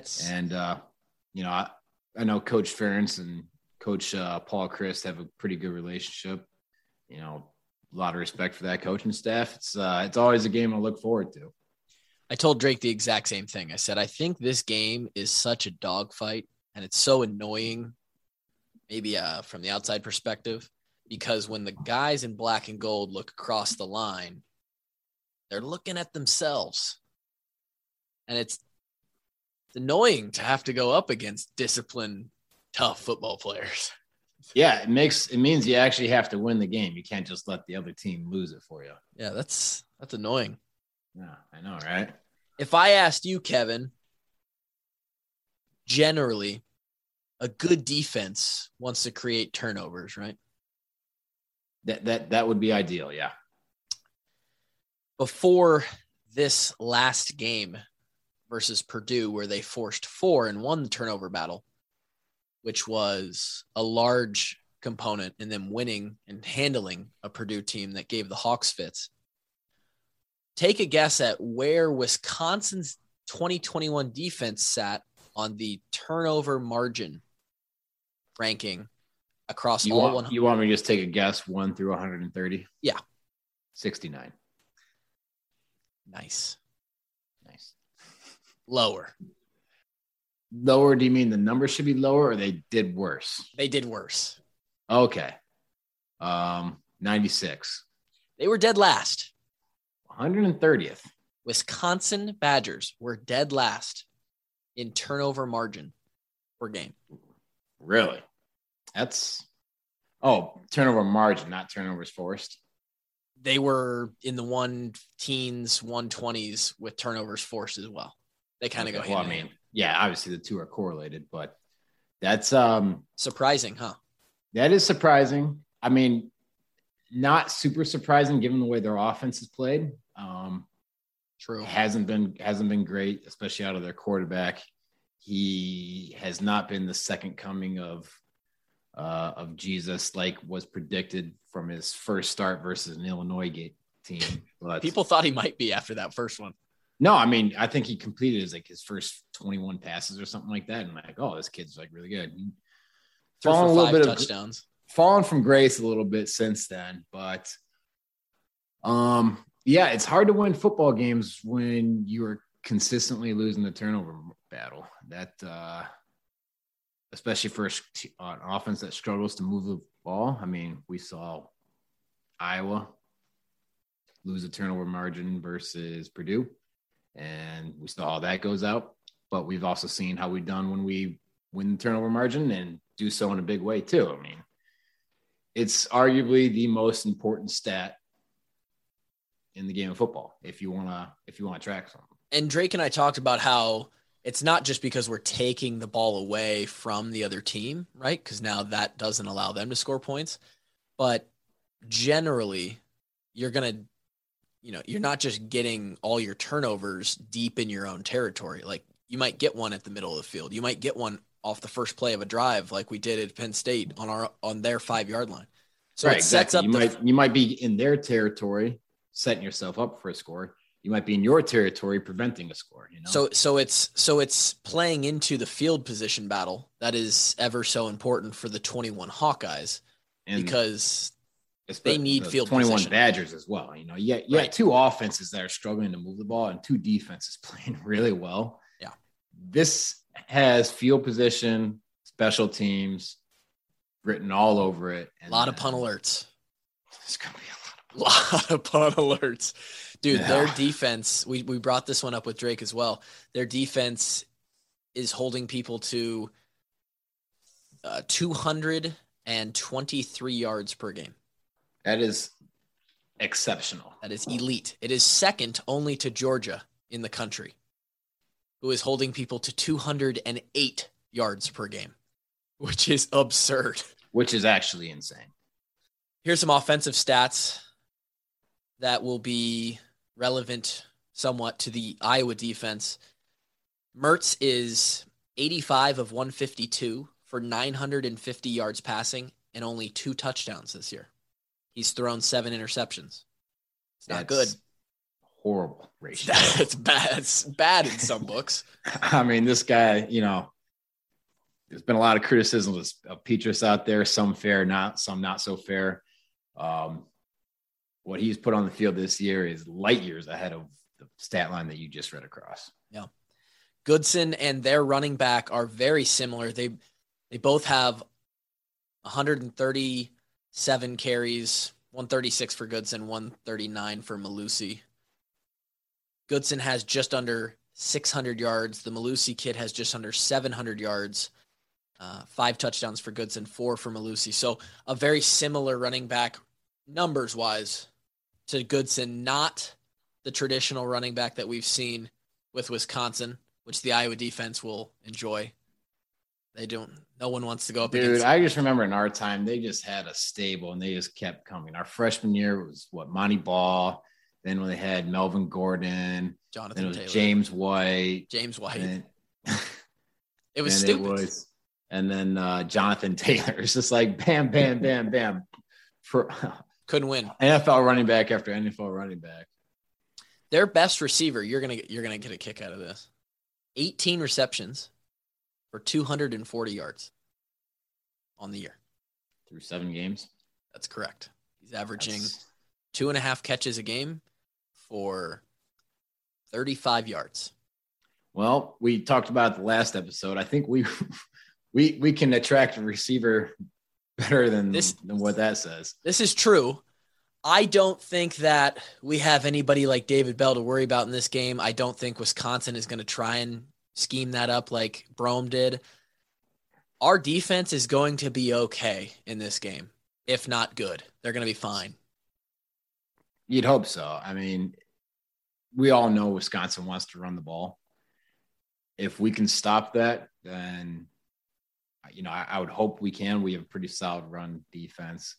I know Coach Ferentz and Coach Paul Chryst have a pretty good relationship. A lot of respect for that coaching staff. It's always a game I look forward to. I told Drake the exact same thing. I said, I think this game is such a dogfight, and it's so annoying, maybe from the outside perspective, because when the guys in black and gold look across the line, they're looking at themselves. And it's annoying to have to go up against disciplined, tough football players. Yeah, it means you actually have to win the game. You can't just let the other team lose it for you. Yeah, that's annoying. Yeah, I know, right? If I asked you, Kevin, generally, a good defense wants to create turnovers, right? That would be ideal, yeah. Before this last game versus Purdue, where they forced 4 and won the turnover battle, which was a large component in them winning and handling a Purdue team that gave the Hawks fits. Take a guess at where Wisconsin's 2021 defense sat on the turnover margin ranking across You want me to just take a guess 1 through 130? Yeah. 69. Nice. Nice. Lower. Lower, do you mean the number should be lower or they did worse? They did worse. Okay. 96. They were dead last. 130th. Wisconsin Badgers were dead last in turnover margin per game. Really? That's turnover margin, not turnovers forced. They were in the 1-teens, 120s with turnovers forced as well. They kind of go hand in hand. Yeah, obviously the two are correlated, but that's surprising, huh? That is surprising. I mean, not super surprising given the way their offense is played. True. Hasn't been great, especially out of their quarterback. He has not been the second coming of Jesus like was predicted from his first start versus an Illinois team. But people thought he might be after that first one. No, I mean, I think he completed his first 21 passes or something like that. And like, oh, this kid's like really good. Threw for 5 touchdowns. Fallen from grace a little bit since then, but yeah, it's hard to win football games when you are consistently losing the turnover battle. That especially for an offense that struggles to move the ball. I mean, we saw Iowa lose a turnover margin versus Purdue, and we saw how that goes out. But we've also seen how we've done when we win the turnover margin and do so in a big way too. I mean, it's arguably the most important stat in the game of football if you want to track something. And Drake and I talked about how it's not just because we're taking the ball away from the other team, right? Because now that doesn't allow them to score points. But generally, you're not just getting all your turnovers deep in your own territory. Like, you might get one at the middle of the field. You might get one off the first play of a drive like we did at Penn State on their 5-yard line. So right, it sets exactly. up you might be in their territory setting yourself up for a score. You might be in your territory preventing a score, you know? So it's playing into the field position battle that is ever so important for the 21 Hawkeyes, and because they need field 21 position. Badgers as well. You know, you got two offenses that are struggling to move the ball and two defenses playing really well. Yeah. This has field position, special teams written all over it. And a lot of pun alerts. It's going to be a lot of pun alerts. Dude, Their defense, we brought this one up with Drake as well. Their defense is holding people to 223 yards per game. That is exceptional. That is elite. It is second only to Georgia in the country, who is holding people to 208 yards per game, which is absurd. Which is actually insane. Here's some offensive stats that will be relevant somewhat to the Iowa defense. Mertz is 85 of 152 for 950 yards passing and only 2 touchdowns this year. He's thrown 7 interceptions. It's not good. Horrible ratio. It's bad. It's bad in some books. I mean, this guy, there's been a lot of criticism of Petrus out there, some fair, some not so fair. What he's put on the field this year is light years ahead of the stat line that you just read across. Yeah. Goodson and their running back are very similar. They both have 137 carries, 136 for Goodson, 139 for Malusi. Goodson has just under 600 yards. The Malusi kid has just under 700 yards. 5 touchdowns for Goodson, 4 for Malusi. So a very similar running back numbers-wise to Goodson, not the traditional running back that we've seen with Wisconsin, which the Iowa defense will enjoy. No one wants to go up against. Dude, I just remember in our time, they just had a stable and they just kept coming. Our freshman year was Monty Ball. Then when they had Melvin Gordon, Jonathan Taylor, James White. It was stupid. And then Jonathan Taylor is just like bam, bam, bam, bam. Couldn't win. NFL running back after NFL running back. Their best receiver, you're gonna get a kick out of this. 18 receptions for 240 yards on the year. Through 7 games? That's correct. He's averaging 2.5 catches a game for 35 yards. Well, we talked about the last episode. I think we can attract a receiver better than what that says. This is true. I don't think that we have anybody like David Bell to worry about in this game. I don't think Wisconsin is going to try and scheme that up like Brome did. Our defense is going to be okay in this game, if not good. They're going to be fine. You'd hope so. I mean, we all know Wisconsin wants to run the ball. If we can stop that, then, I would hope we can. We have a pretty solid run defense.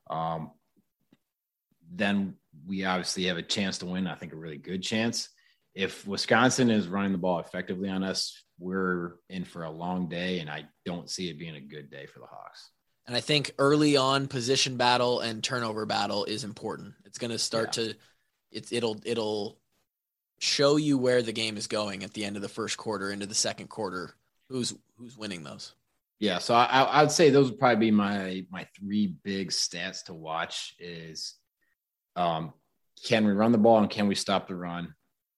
Then we obviously have a chance to win. I think a really good chance. If Wisconsin is running the ball effectively on us, we're in for a long day, and I don't see it being a good day for the Hawks. And I think early on position battle and turnover battle is important. It's going to start it'll show you where the game is going at the end of the first quarter into the second quarter. Who's winning those? Yeah. So I would say those would probably be my 3 big stats to watch is, can we run the ball and can we stop the run?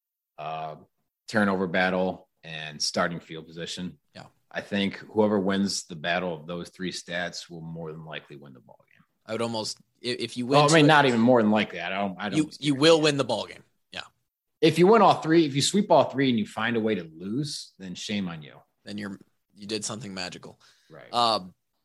Turnover battle and starting field position. Yeah. I think whoever wins the battle of those 3 stats will more than likely win the ball game. I would almost, if you win. Well, I mean, not even more than likely. I don't. You will win the ball game. Yeah. If you win all 3, if you sweep all 3 and you find a way to lose, then shame on you. Then you did something magical. Right.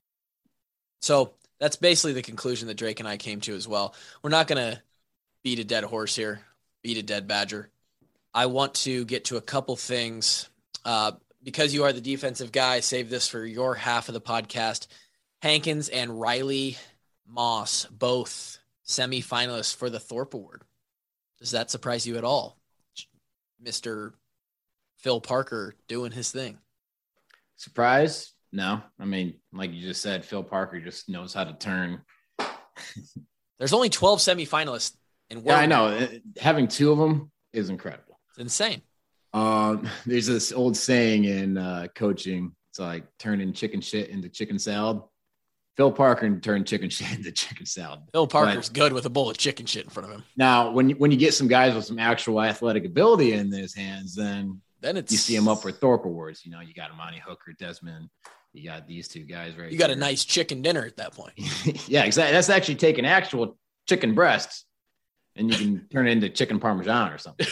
So that's basically the conclusion that Drake and I came to as well. We're not going to beat a dead horse here, beat a dead Badger. I want to get to a couple things. Because you are the defensive guy, save this for your half of the podcast. Hankins and Riley Moss, both semifinalists for the Thorpe Award. Does that surprise you at all? Mr. Phil Parker doing his thing. Surprise? No. I mean, like you just said, Phil Parker just knows how to turn. There's only 12 semifinalists. Yeah, I know. Having 2 of them is incredible. It's insane. There's this old saying in coaching. It's like turning chicken shit into chicken salad. Phil Parker turned chicken shit into chicken salad. Phil Parker's good with a bowl of chicken shit in front of him. Now, when you get some guys with some actual athletic ability in his hands, then you see him up for Thorpe Awards. You got Amani Hooker, Desmond. You got these 2 guys right. You got a nice chicken dinner at that point. Yeah, exactly. That's actually taking actual chicken breasts, and you can turn it into chicken parmesan or something.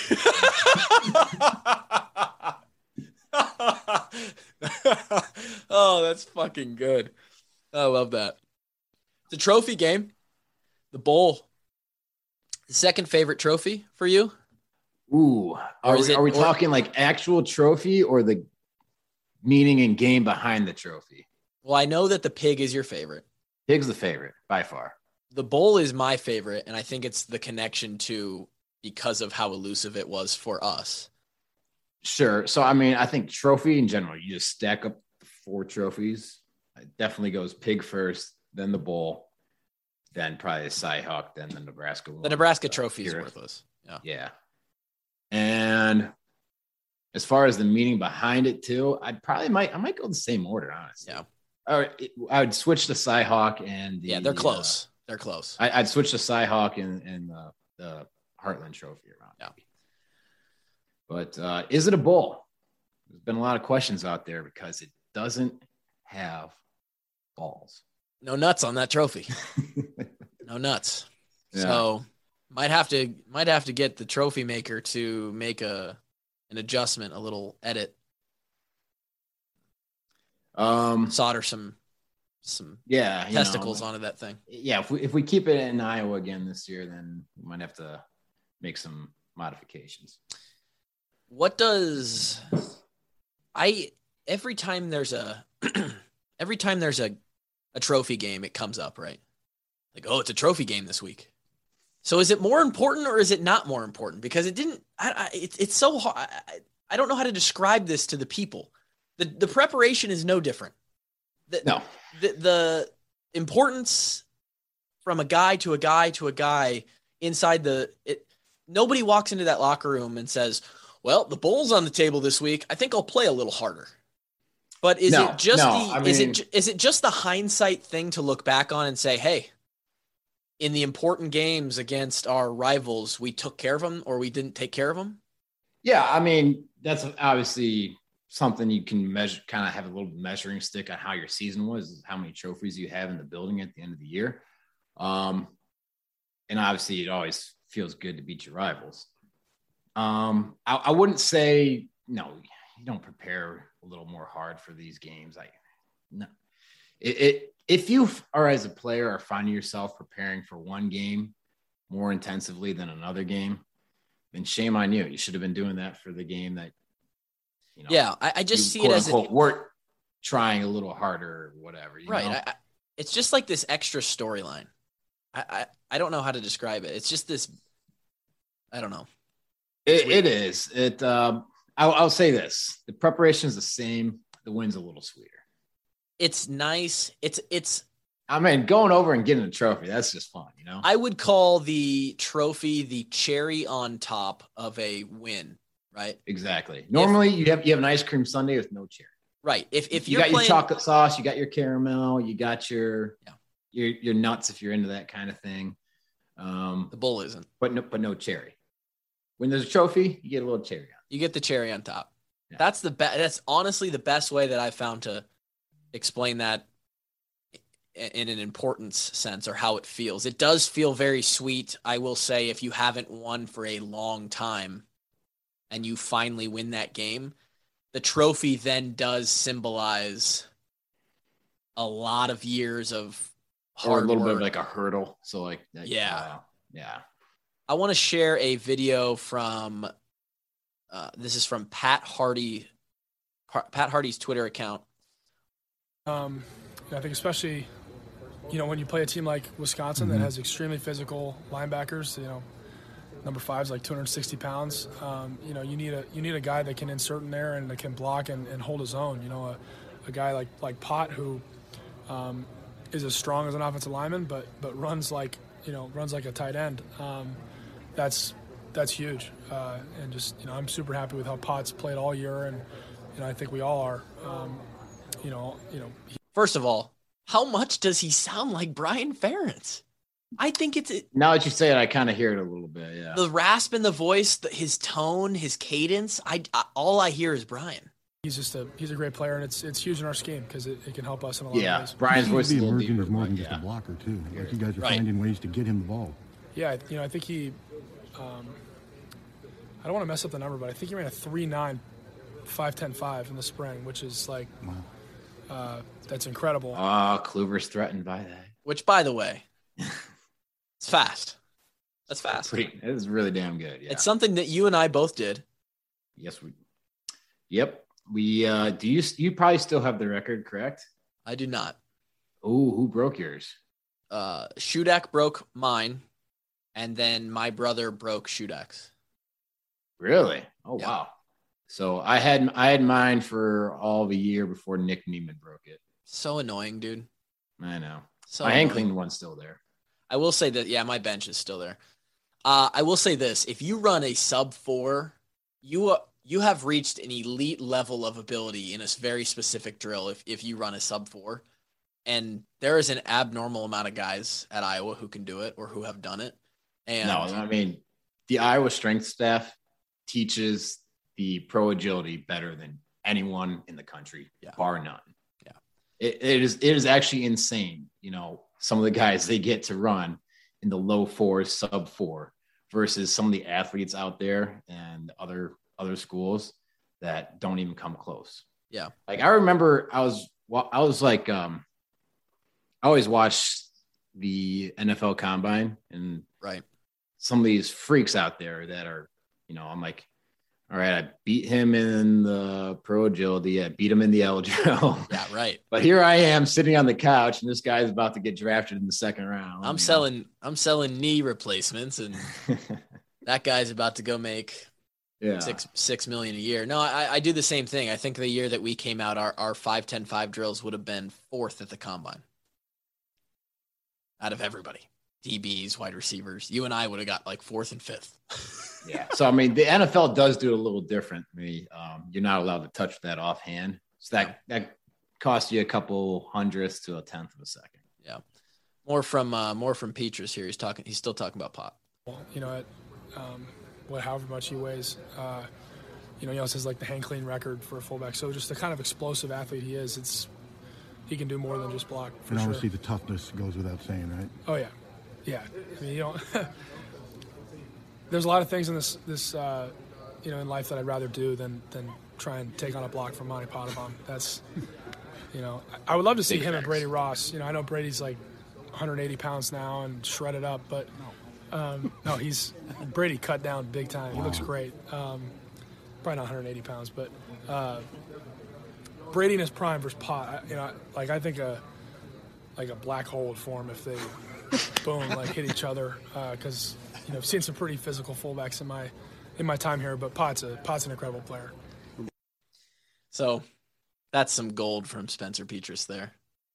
Oh, that's fucking good. I love that. It's a trophy game. The bowl. The second favorite trophy for you? Ooh. Are we talking like actual trophy or the meaning and game behind the trophy? Well, I know that the pig is your favorite. Pig's the favorite by far. The bowl is my favorite, and I think it's the connection to because of how elusive it was for us. Sure. So, I mean, I think trophy in general, you just stack up the 4 trophies. It definitely goes pig first, then the bowl, then probably the Cy-Hawk, then the Nebraska one. The Nebraska trophy is worthless. Yeah. And as far as the meaning behind it too, I might go the same order, honestly. Yeah. I would switch the Cy-Hawk and they're close. They're close. I'd switch the Cy-Hawk and the Heartland Trophy around. Yeah. But is it a bowl? There's been a lot of questions out there because it doesn't have balls. No nuts on that trophy. No nuts. Yeah. So might have to get the trophy maker to make an adjustment, a little edit. Solder some testicles onto that thing. Yeah, if we keep it in Iowa again this year, then we might have to make some modifications. What does every time there's a trophy game, it comes up, right? Like, oh, it's a trophy game this week. So is it more important or is it not more important? Because it's so hard. I don't know how to describe this to the people. The preparation is no different. The importance from a guy to a guy to a guy inside nobody walks into that locker room and says, well, the bowl's on the table this week. I think I'll play a little harder. But is it just the hindsight thing to look back on and say, hey, in the important games against our rivals, we took care of them or we didn't take care of them? Yeah, I mean, that's obviously something you can measure, kind of have a little measuring stick on how your season was, how many trophies you have in the building at the end of the year. And obviously it always feels good to beat your rivals. I wouldn't say, no, you don't prepare a little more hard for these games. No. If you are, as a player, are finding yourself preparing for one game more intensively than another game, then shame on you. You should have been doing that for the game that, I just see it as we're trying a little harder or whatever. Right. It's just like this extra storyline. I don't know how to describe it. It's just this, I don't know. It is. I'll say this. The preparation is the same. The win's a little sweeter. It's nice. It's. I mean, going over and getting a trophy, that's just fun, I would call the trophy the cherry on top of a win, right? Exactly. Normally, you have an ice cream sundae with no cherry. Right. If you got your chocolate sauce, you got your caramel, you got your nuts if you're into that kind of thing. The bowl isn't. But no cherry. When there's a trophy, you get a little cherry on. You get the cherry on top. Yeah. That's honestly the best way that I've found to explain that in an importance sense, or how it feels. It does feel very sweet. I will say, if you haven't won for a long time and you finally win that game, the trophy then does symbolize a lot of years of hard or a little work. bit of like a hurdle. So like that, yeah. Yeah. I want to share a video from this is from Pat Hardy's Twitter account. I think especially, when you play a team like Wisconsin that has extremely physical linebackers, number 5 is like 260 pounds. You need a guy that can insert in there and that can block and hold his own. A guy like Pot, who is as strong as an offensive lineman, but runs like a tight end. That's huge. And just I'm super happy with how Pot's played all year, and I think we all are. First of all, how much does he sound like Brian Ferentz? I think it's now that you say it, I kind of hear it a little bit. Yeah, the rasp in the voice, his tone, his cadence. All I hear is Brian. He's a great player, and it's huge in our scheme because it can help us in a lot of ways. Brian's voice is emerging as more than just a blocker too. Like you guys are finding ways to get him the ball. Yeah, I think he. I don't want to mess up the number, but I think he ran a 3.9, 5.10.5 in the spring, which is like, wow. That's incredible. Kluver's threatened by that. Which, by the way, it's fast. That's fast. It is really damn good. Yeah. It's something that you and I both did. Yes, Yep. We do you probably still have the record, correct? I do not. Oh, who broke yours? Shudak broke mine, and then my brother broke Shudak's. Really? Oh, yeah. Wow. So I had mine for all the year before Nick Neiman broke it. So annoying, dude. I know. So my hand cleaned one's still there. I will say that, yeah, my bench is still there. I will say this. If you run a sub-4, you have reached an elite level of ability in a very specific drill if you run a sub-4. And there is an abnormal amount of guys at Iowa who can do it or who have done it. And no, I mean, the Iowa strength staff teaches the pro agility better than anyone in the country, bar none. Yeah. It is actually insane. Some of the guys they get to run in the low 4s, sub-4 versus some of the athletes out there and other schools that don't even come close. Yeah. Like I remember I was like, I always watch the NFL Combine and right. Some of these freaks out there that are, I'm like, all right, I beat him in the pro agility. I beat him in the L drill. Yeah, right. But here I am sitting on the couch, and this guy's about to get drafted in the second round. I'm selling knee replacements, and that guy's about to go make Yeah. $6 million a year. No, I do the same thing. I think the year that we came out, our 5-10-5 drills would have been 4th at the combine out of everybody. DBs, wide receivers. You and I would have got like 4th and 5th. Yeah. So, I mean, the NFL does do it a little differently. You're not allowed to touch that offhand. So that costs you a couple hundredths to a tenth of a second. Yeah. More from Petrus here. He's still talking about pot. You know, however much he weighs, you know, he also has like the hang clean record for a fullback. So just the kind of explosive athlete he is, he can do more than just block. And obviously the toughness goes without saying, right? Oh yeah, yeah. I mean, you don't. There's a lot of things in this you know, in life that I'd rather do than try and take on a block from Monty Potabom. That's, you know, I would love to see him and Brady Ross. You know, I know Brady's like 180 pounds now and shredded up, but no, Brady cut down big time. He looks great. Probably not 180 pounds, but Brady in his prime versus Pot. You know, like I think a black hole would form if they boom like hit each other. Because you know, I've seen some pretty physical fullbacks in my time here, but Pot's an incredible player. So that's some gold from Spencer Petras there.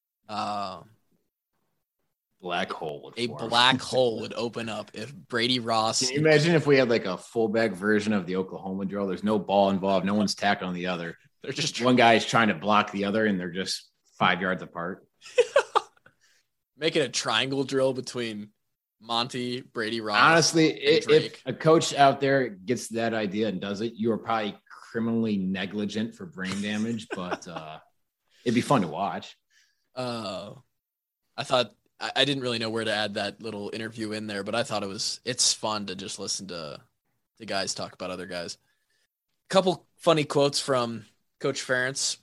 Black hole. Black hole would open up if Brady Ross. Can you imagine if we had like a fullback version of the Oklahoma drill? There's no ball involved. No one's tackling on the other. They're just one guy is trying to block the other, and they're just 5 yards apart. Making a triangle drill between Monty, Brady Ross. Honestly, if a coach out there gets that idea and does it, you are probably criminally negligent for brain damage, but it'd be fun to watch. I thought I didn't really know where to add that little interview in there, but I thought it's fun to just listen to guys talk about other guys. A couple funny quotes from Coach Ferentz.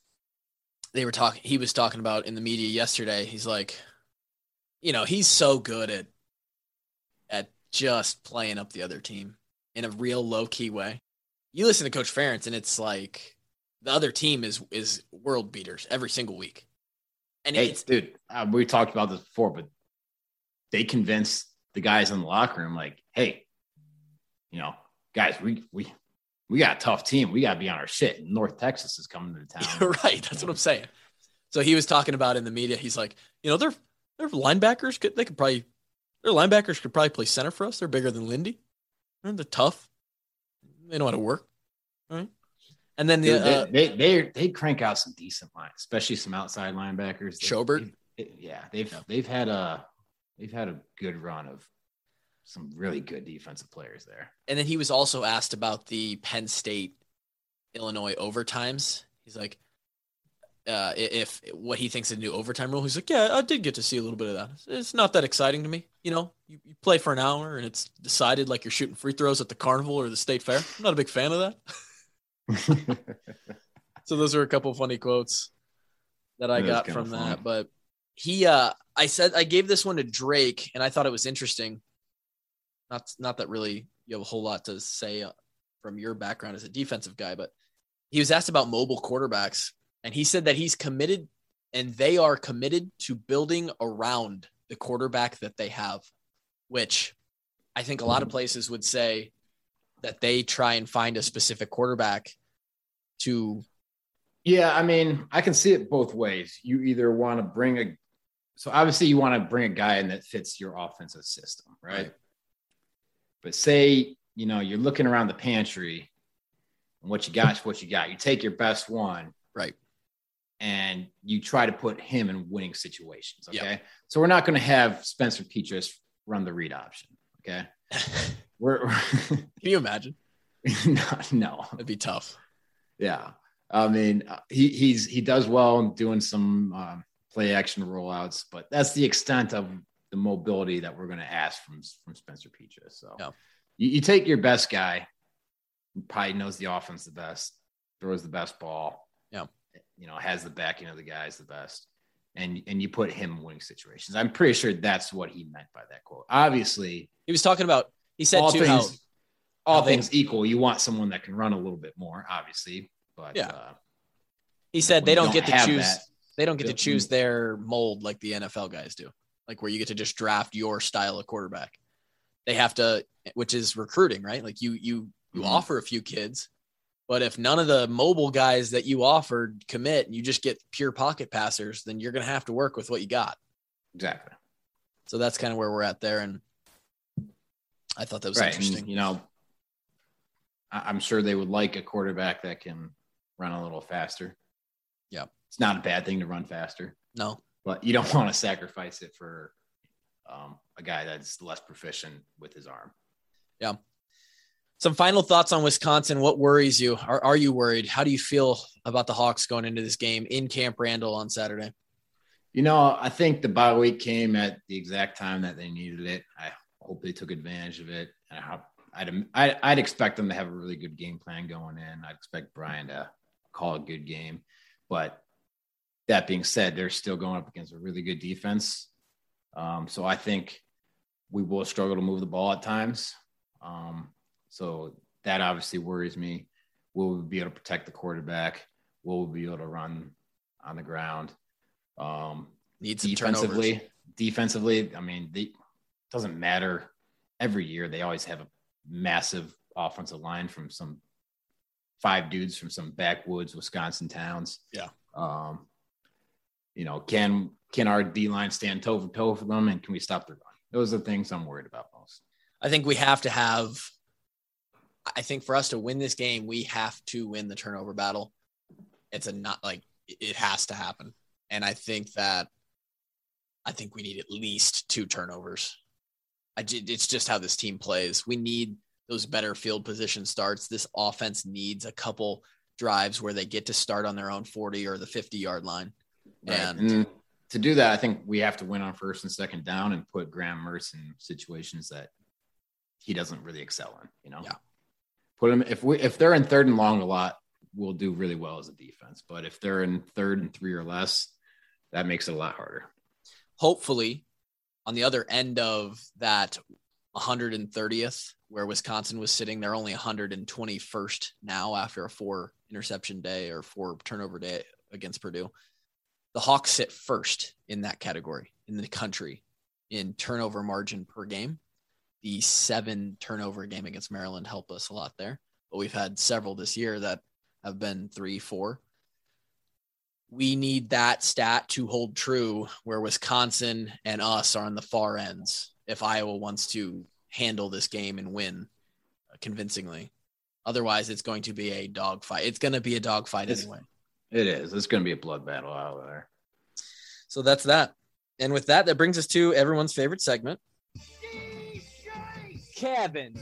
He was talking about in the media yesterday. He's like, you know, he's so good at just playing up the other team in a real low key way. You listen to Coach Ferentz and it's like the other team is world beaters every single week. And dude, we talked about this before, but they convinced the guys in the locker room, like, hey, you know, guys, we got a tough team. We got to be on our shit. North Texas is coming to town. You're right. That's what I'm saying. So he was talking about in the media. He's like, you know, their linebackers their linebackers could probably play center for us. They're bigger than Lindy. They're tough. They know how to work. Right. And then they crank out some decent lines, especially some outside linebackers. Schobert. They've had a good run of some really good defensive players there. And then he was also asked about the Penn State Illinois overtimes. He's like, if what he thinks of the new overtime rule. He's like, yeah, I did get to see a little bit of that. It's not that exciting to me. You know, you play for an hour and it's decided like you're shooting free throws at the carnival or the state fair. I'm not a big fan of that. So those are a couple of funny quotes that I got from that. But I gave this one to Drake and I thought it was interesting. Not that really you have a whole lot to say from your background as a defensive guy, but he was asked about mobile quarterbacks and he said that he's committed and they are committed to building around the quarterback that they have, which I think a lot of places would say that they try and find a specific quarterback to. Yeah. I mean, I can see it both ways. You either want to obviously you want to bring a guy in that fits your offensive system. Right. But say, you know, you're looking around the pantry and what you got is what you got. You take your best one. Right. And you try to put him in winning situations. Okay. Yep. So we're not going to have Spencer Petras run the read option. Okay. Can you imagine? No, it'd be tough. Yeah. I mean, he does well in doing some play action rollouts, but that's the extent of the mobility that we're going to ask from Spencer Petras. So you take your best guy, who probably knows the offense the best, throws the best ball. Yeah. You know, has the backing of the guys the best, and you put him in winning situations. I'm pretty sure that's what he meant by that quote. Obviously, he was talking about. He said all things equal, you want someone that can run a little bit more, obviously. But he said they don't get to choose. They don't get to choose their mold like the NFL guys do, like where you get to just draft your style of quarterback. They have to, which is recruiting, right? Like you You offer a few kids, but if none of the mobile guys that you offered commit and you just get pure pocket passers, then you're going to have to work with what you got. Exactly. So that's kind of where we're at there. And I thought that was interesting. And, I'm sure they would like a quarterback that can run a little faster. Yeah. It's not a bad thing to run faster. No. But you don't want to sacrifice it for a guy that's less proficient with his arm. Yeah. Some final thoughts on Wisconsin. What worries you? Are you worried? How do you feel about the Hawks going into this game in Camp Randall on Saturday? I think the bye week came at the exact time that they needed it. I hope they took advantage of it. I'd expect them to have a really good game plan going in. I'd expect Brian to call a good game. But that being said, they're still going up against a really good defense. So I think we will struggle to move the ball at times. So that obviously worries me. Will we be able to protect the quarterback? Will we be able to run on the ground? Need some turnovers. Defensively, I mean, it doesn't matter. Every year they always have a massive offensive line from some 5 dudes from some backwoods Wisconsin towns. Yeah. Can our D-line stand toe to toe for them, and can we stop the run? Those are the things I'm worried about most. I think we have to have – I think for us to win this game, we have to win the turnover battle. It has to happen. And I think we need at least 2 turnovers. It's just how this team plays. We need those better field position starts. This offense needs a couple drives where they get to start on their own 40 or the 50-yard line. Right. And to do that, I think we have to win on first and second down and put Graham Mertz in situations that he doesn't really excel in. Yeah. Put him if they're in 3rd and long a lot, we'll do really well as a defense. But if they're in 3rd and 3 or less, that makes it a lot harder. Hopefully, on the other end of that 130th, where Wisconsin was sitting, they're only 121st now after a 4 interception day or 4 turnover day against Purdue. The Hawks sit first in that category in the country in turnover margin per game. The 7 turnover game against Maryland helped us a lot there, but we've had several this year that have been 3, 4. We need that stat to hold true where Wisconsin and us are on the far ends if Iowa wants to handle this game and win convincingly. Otherwise, it's going to be a dogfight. It's going to be a dogfight anyway. It is. It's going to be a blood battle out there. So that's that. And with that, that brings us to everyone's favorite segment. Kevin.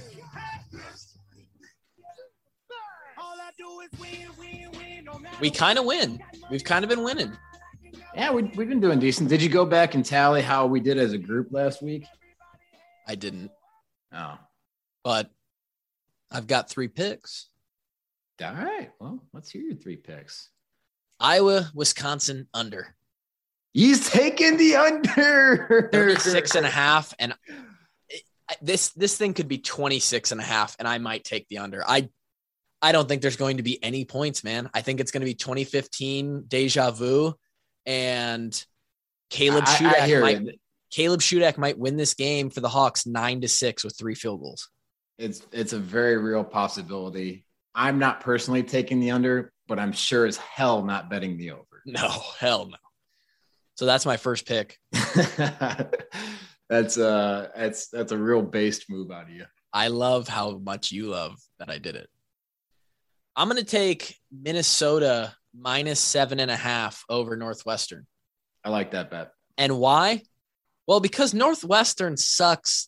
We kind of win. We've kind of been winning. Yeah, we've been doing decent. Did you go back and tally how we did as a group last week? I didn't. Oh. But I've got 3 picks. All right. Well, let's hear your 3 picks. Iowa, Wisconsin, under. He's taking the under. 36.5. And this thing could be 26.5, and I might take the under. I don't think there's going to be any points, man. I think it's going to be 2015 deja vu, and Caleb Shudak might win this game for the Hawks 9-6 with 3 field goals. It's a very real possibility. I'm not personally taking the under, but I'm sure as hell not betting the over. No, hell no. So that's my first pick. That's a real based move out of you. I love how much you love that I did it. I'm going to take Minnesota -7.5 over Northwestern. I like that bet. And why? Well, because Northwestern sucks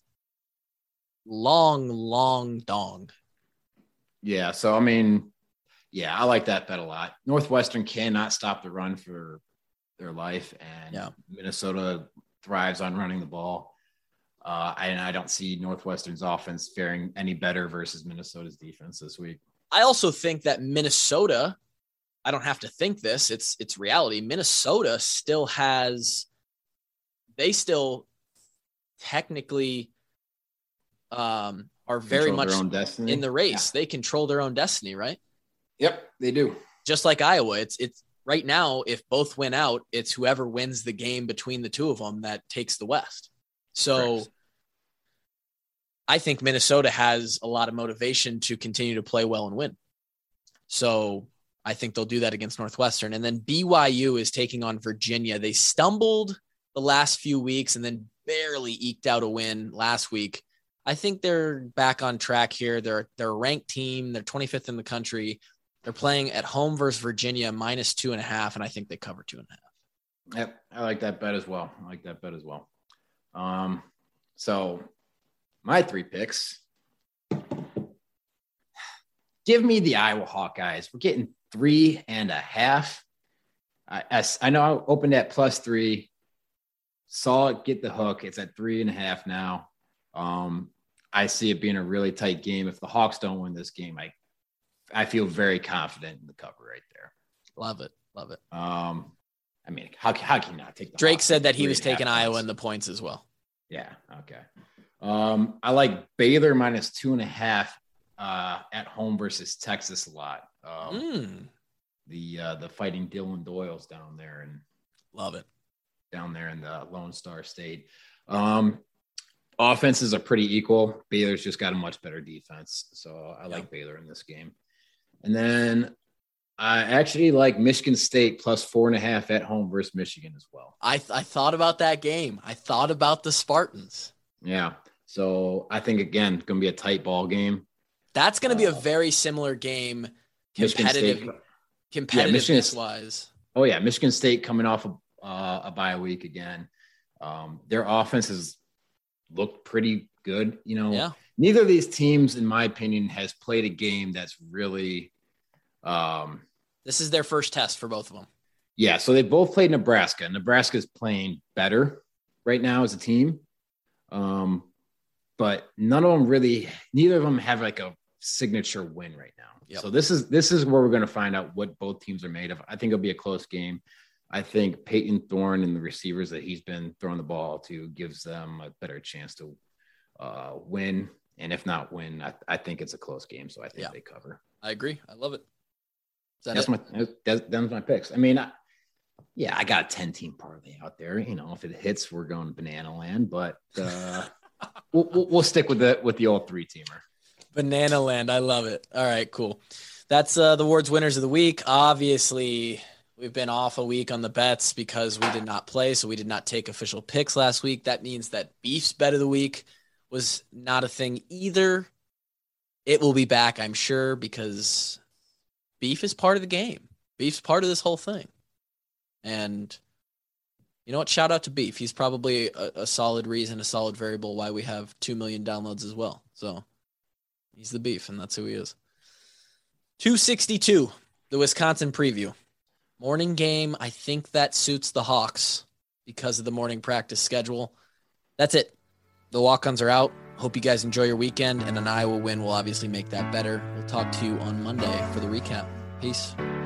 long dong. Yeah. So, I mean, yeah, I like that bet a lot. Northwestern cannot stop the run for their life, and Minnesota thrives on running the ball. And I don't see Northwestern's offense faring any better versus Minnesota's defense this week. I also think that Minnesota, I don't have to think this, it's reality. Minnesota still technically are very much in the race. Yeah. They control their own destiny, right? Yep, they do. Just like Iowa. It's right now, if both win out, it's whoever wins the game between the two of them that takes the West. So I think Minnesota has a lot of motivation to continue to play well and win. So I think they'll do that against Northwestern. And then BYU is taking on Virginia. They stumbled the last few weeks and then barely eked out a win last week. I think they're back on track here. They're a ranked team. They're 25th in the country. They're playing at home versus Virginia -2.5, and I think they cover 2.5. Yep, I like that bet as well. So my 3 picks. Give me the Iowa Hawkeyes. We're getting 3.5. I know I opened at +3. Saw it get the hook. It's at 3.5 now. I see it being a really tight game. If the Hawks don't win this game, I feel very confident in the cover right there. Love it. I mean, how can you not take the Drake Hawks said that he was 3.5 taking Iowa points? in the points as well. Yeah. Okay. I like Baylor -2.5 at home versus Texas a lot. The Fighting Dylan Doyle's down there and love it. Down there in the Lone Star State. Offenses are pretty equal. Baylor's just got a much better defense. So I like Baylor in this game. And then I actually like Michigan State +4.5 at home versus Michigan as well. I thought about that game. I thought about the Spartans. Yeah. So I think, again, going to be a tight ball game. That's going to be a very similar game competitiveness-wise. Oh, yeah. Michigan State coming off a bye week again. Their offense has looked pretty good. You know, Neither of these teams, in my opinion, has played a game that's really this is their first test for both of them. Yeah, so they both played Nebraska. Nebraska's playing better right now as a team. But neither of them have like a signature win right now. Yep. So this is where we're going to find out what both teams are made of. I think it'll be a close game. I think Peyton Thorne and the receivers that he's been throwing the ball to gives them a better chance to win. And if not win, I think it's a close game. So I think they cover. I agree. I love it. That's my picks. I mean, I got a 10-team parlay out there. You know, if it hits, we're going banana land. But we'll stick with the old 3-teamer. Banana land. I love it. All right, cool. That's the Ward's winners of the week. Obviously, we've been off a week on the bets because we did not play, so we did not take official picks last week. That means that Beef's bet of the week was not a thing either. It will be back, I'm sure, because Beef is part of the game. Beef's part of this whole thing. And you know what? Shout out to Beef. He's probably a solid reason, a solid variable why we have 2 million downloads as well. So he's the Beef, and that's who he is. 262, the Wisconsin preview. Morning game, I think that suits the Hawks because of the morning practice schedule. That's it. The walk-ons are out. Hope you guys enjoy your weekend, and an Iowa win will obviously make that better. We'll talk to you on Monday for the recap. Peace.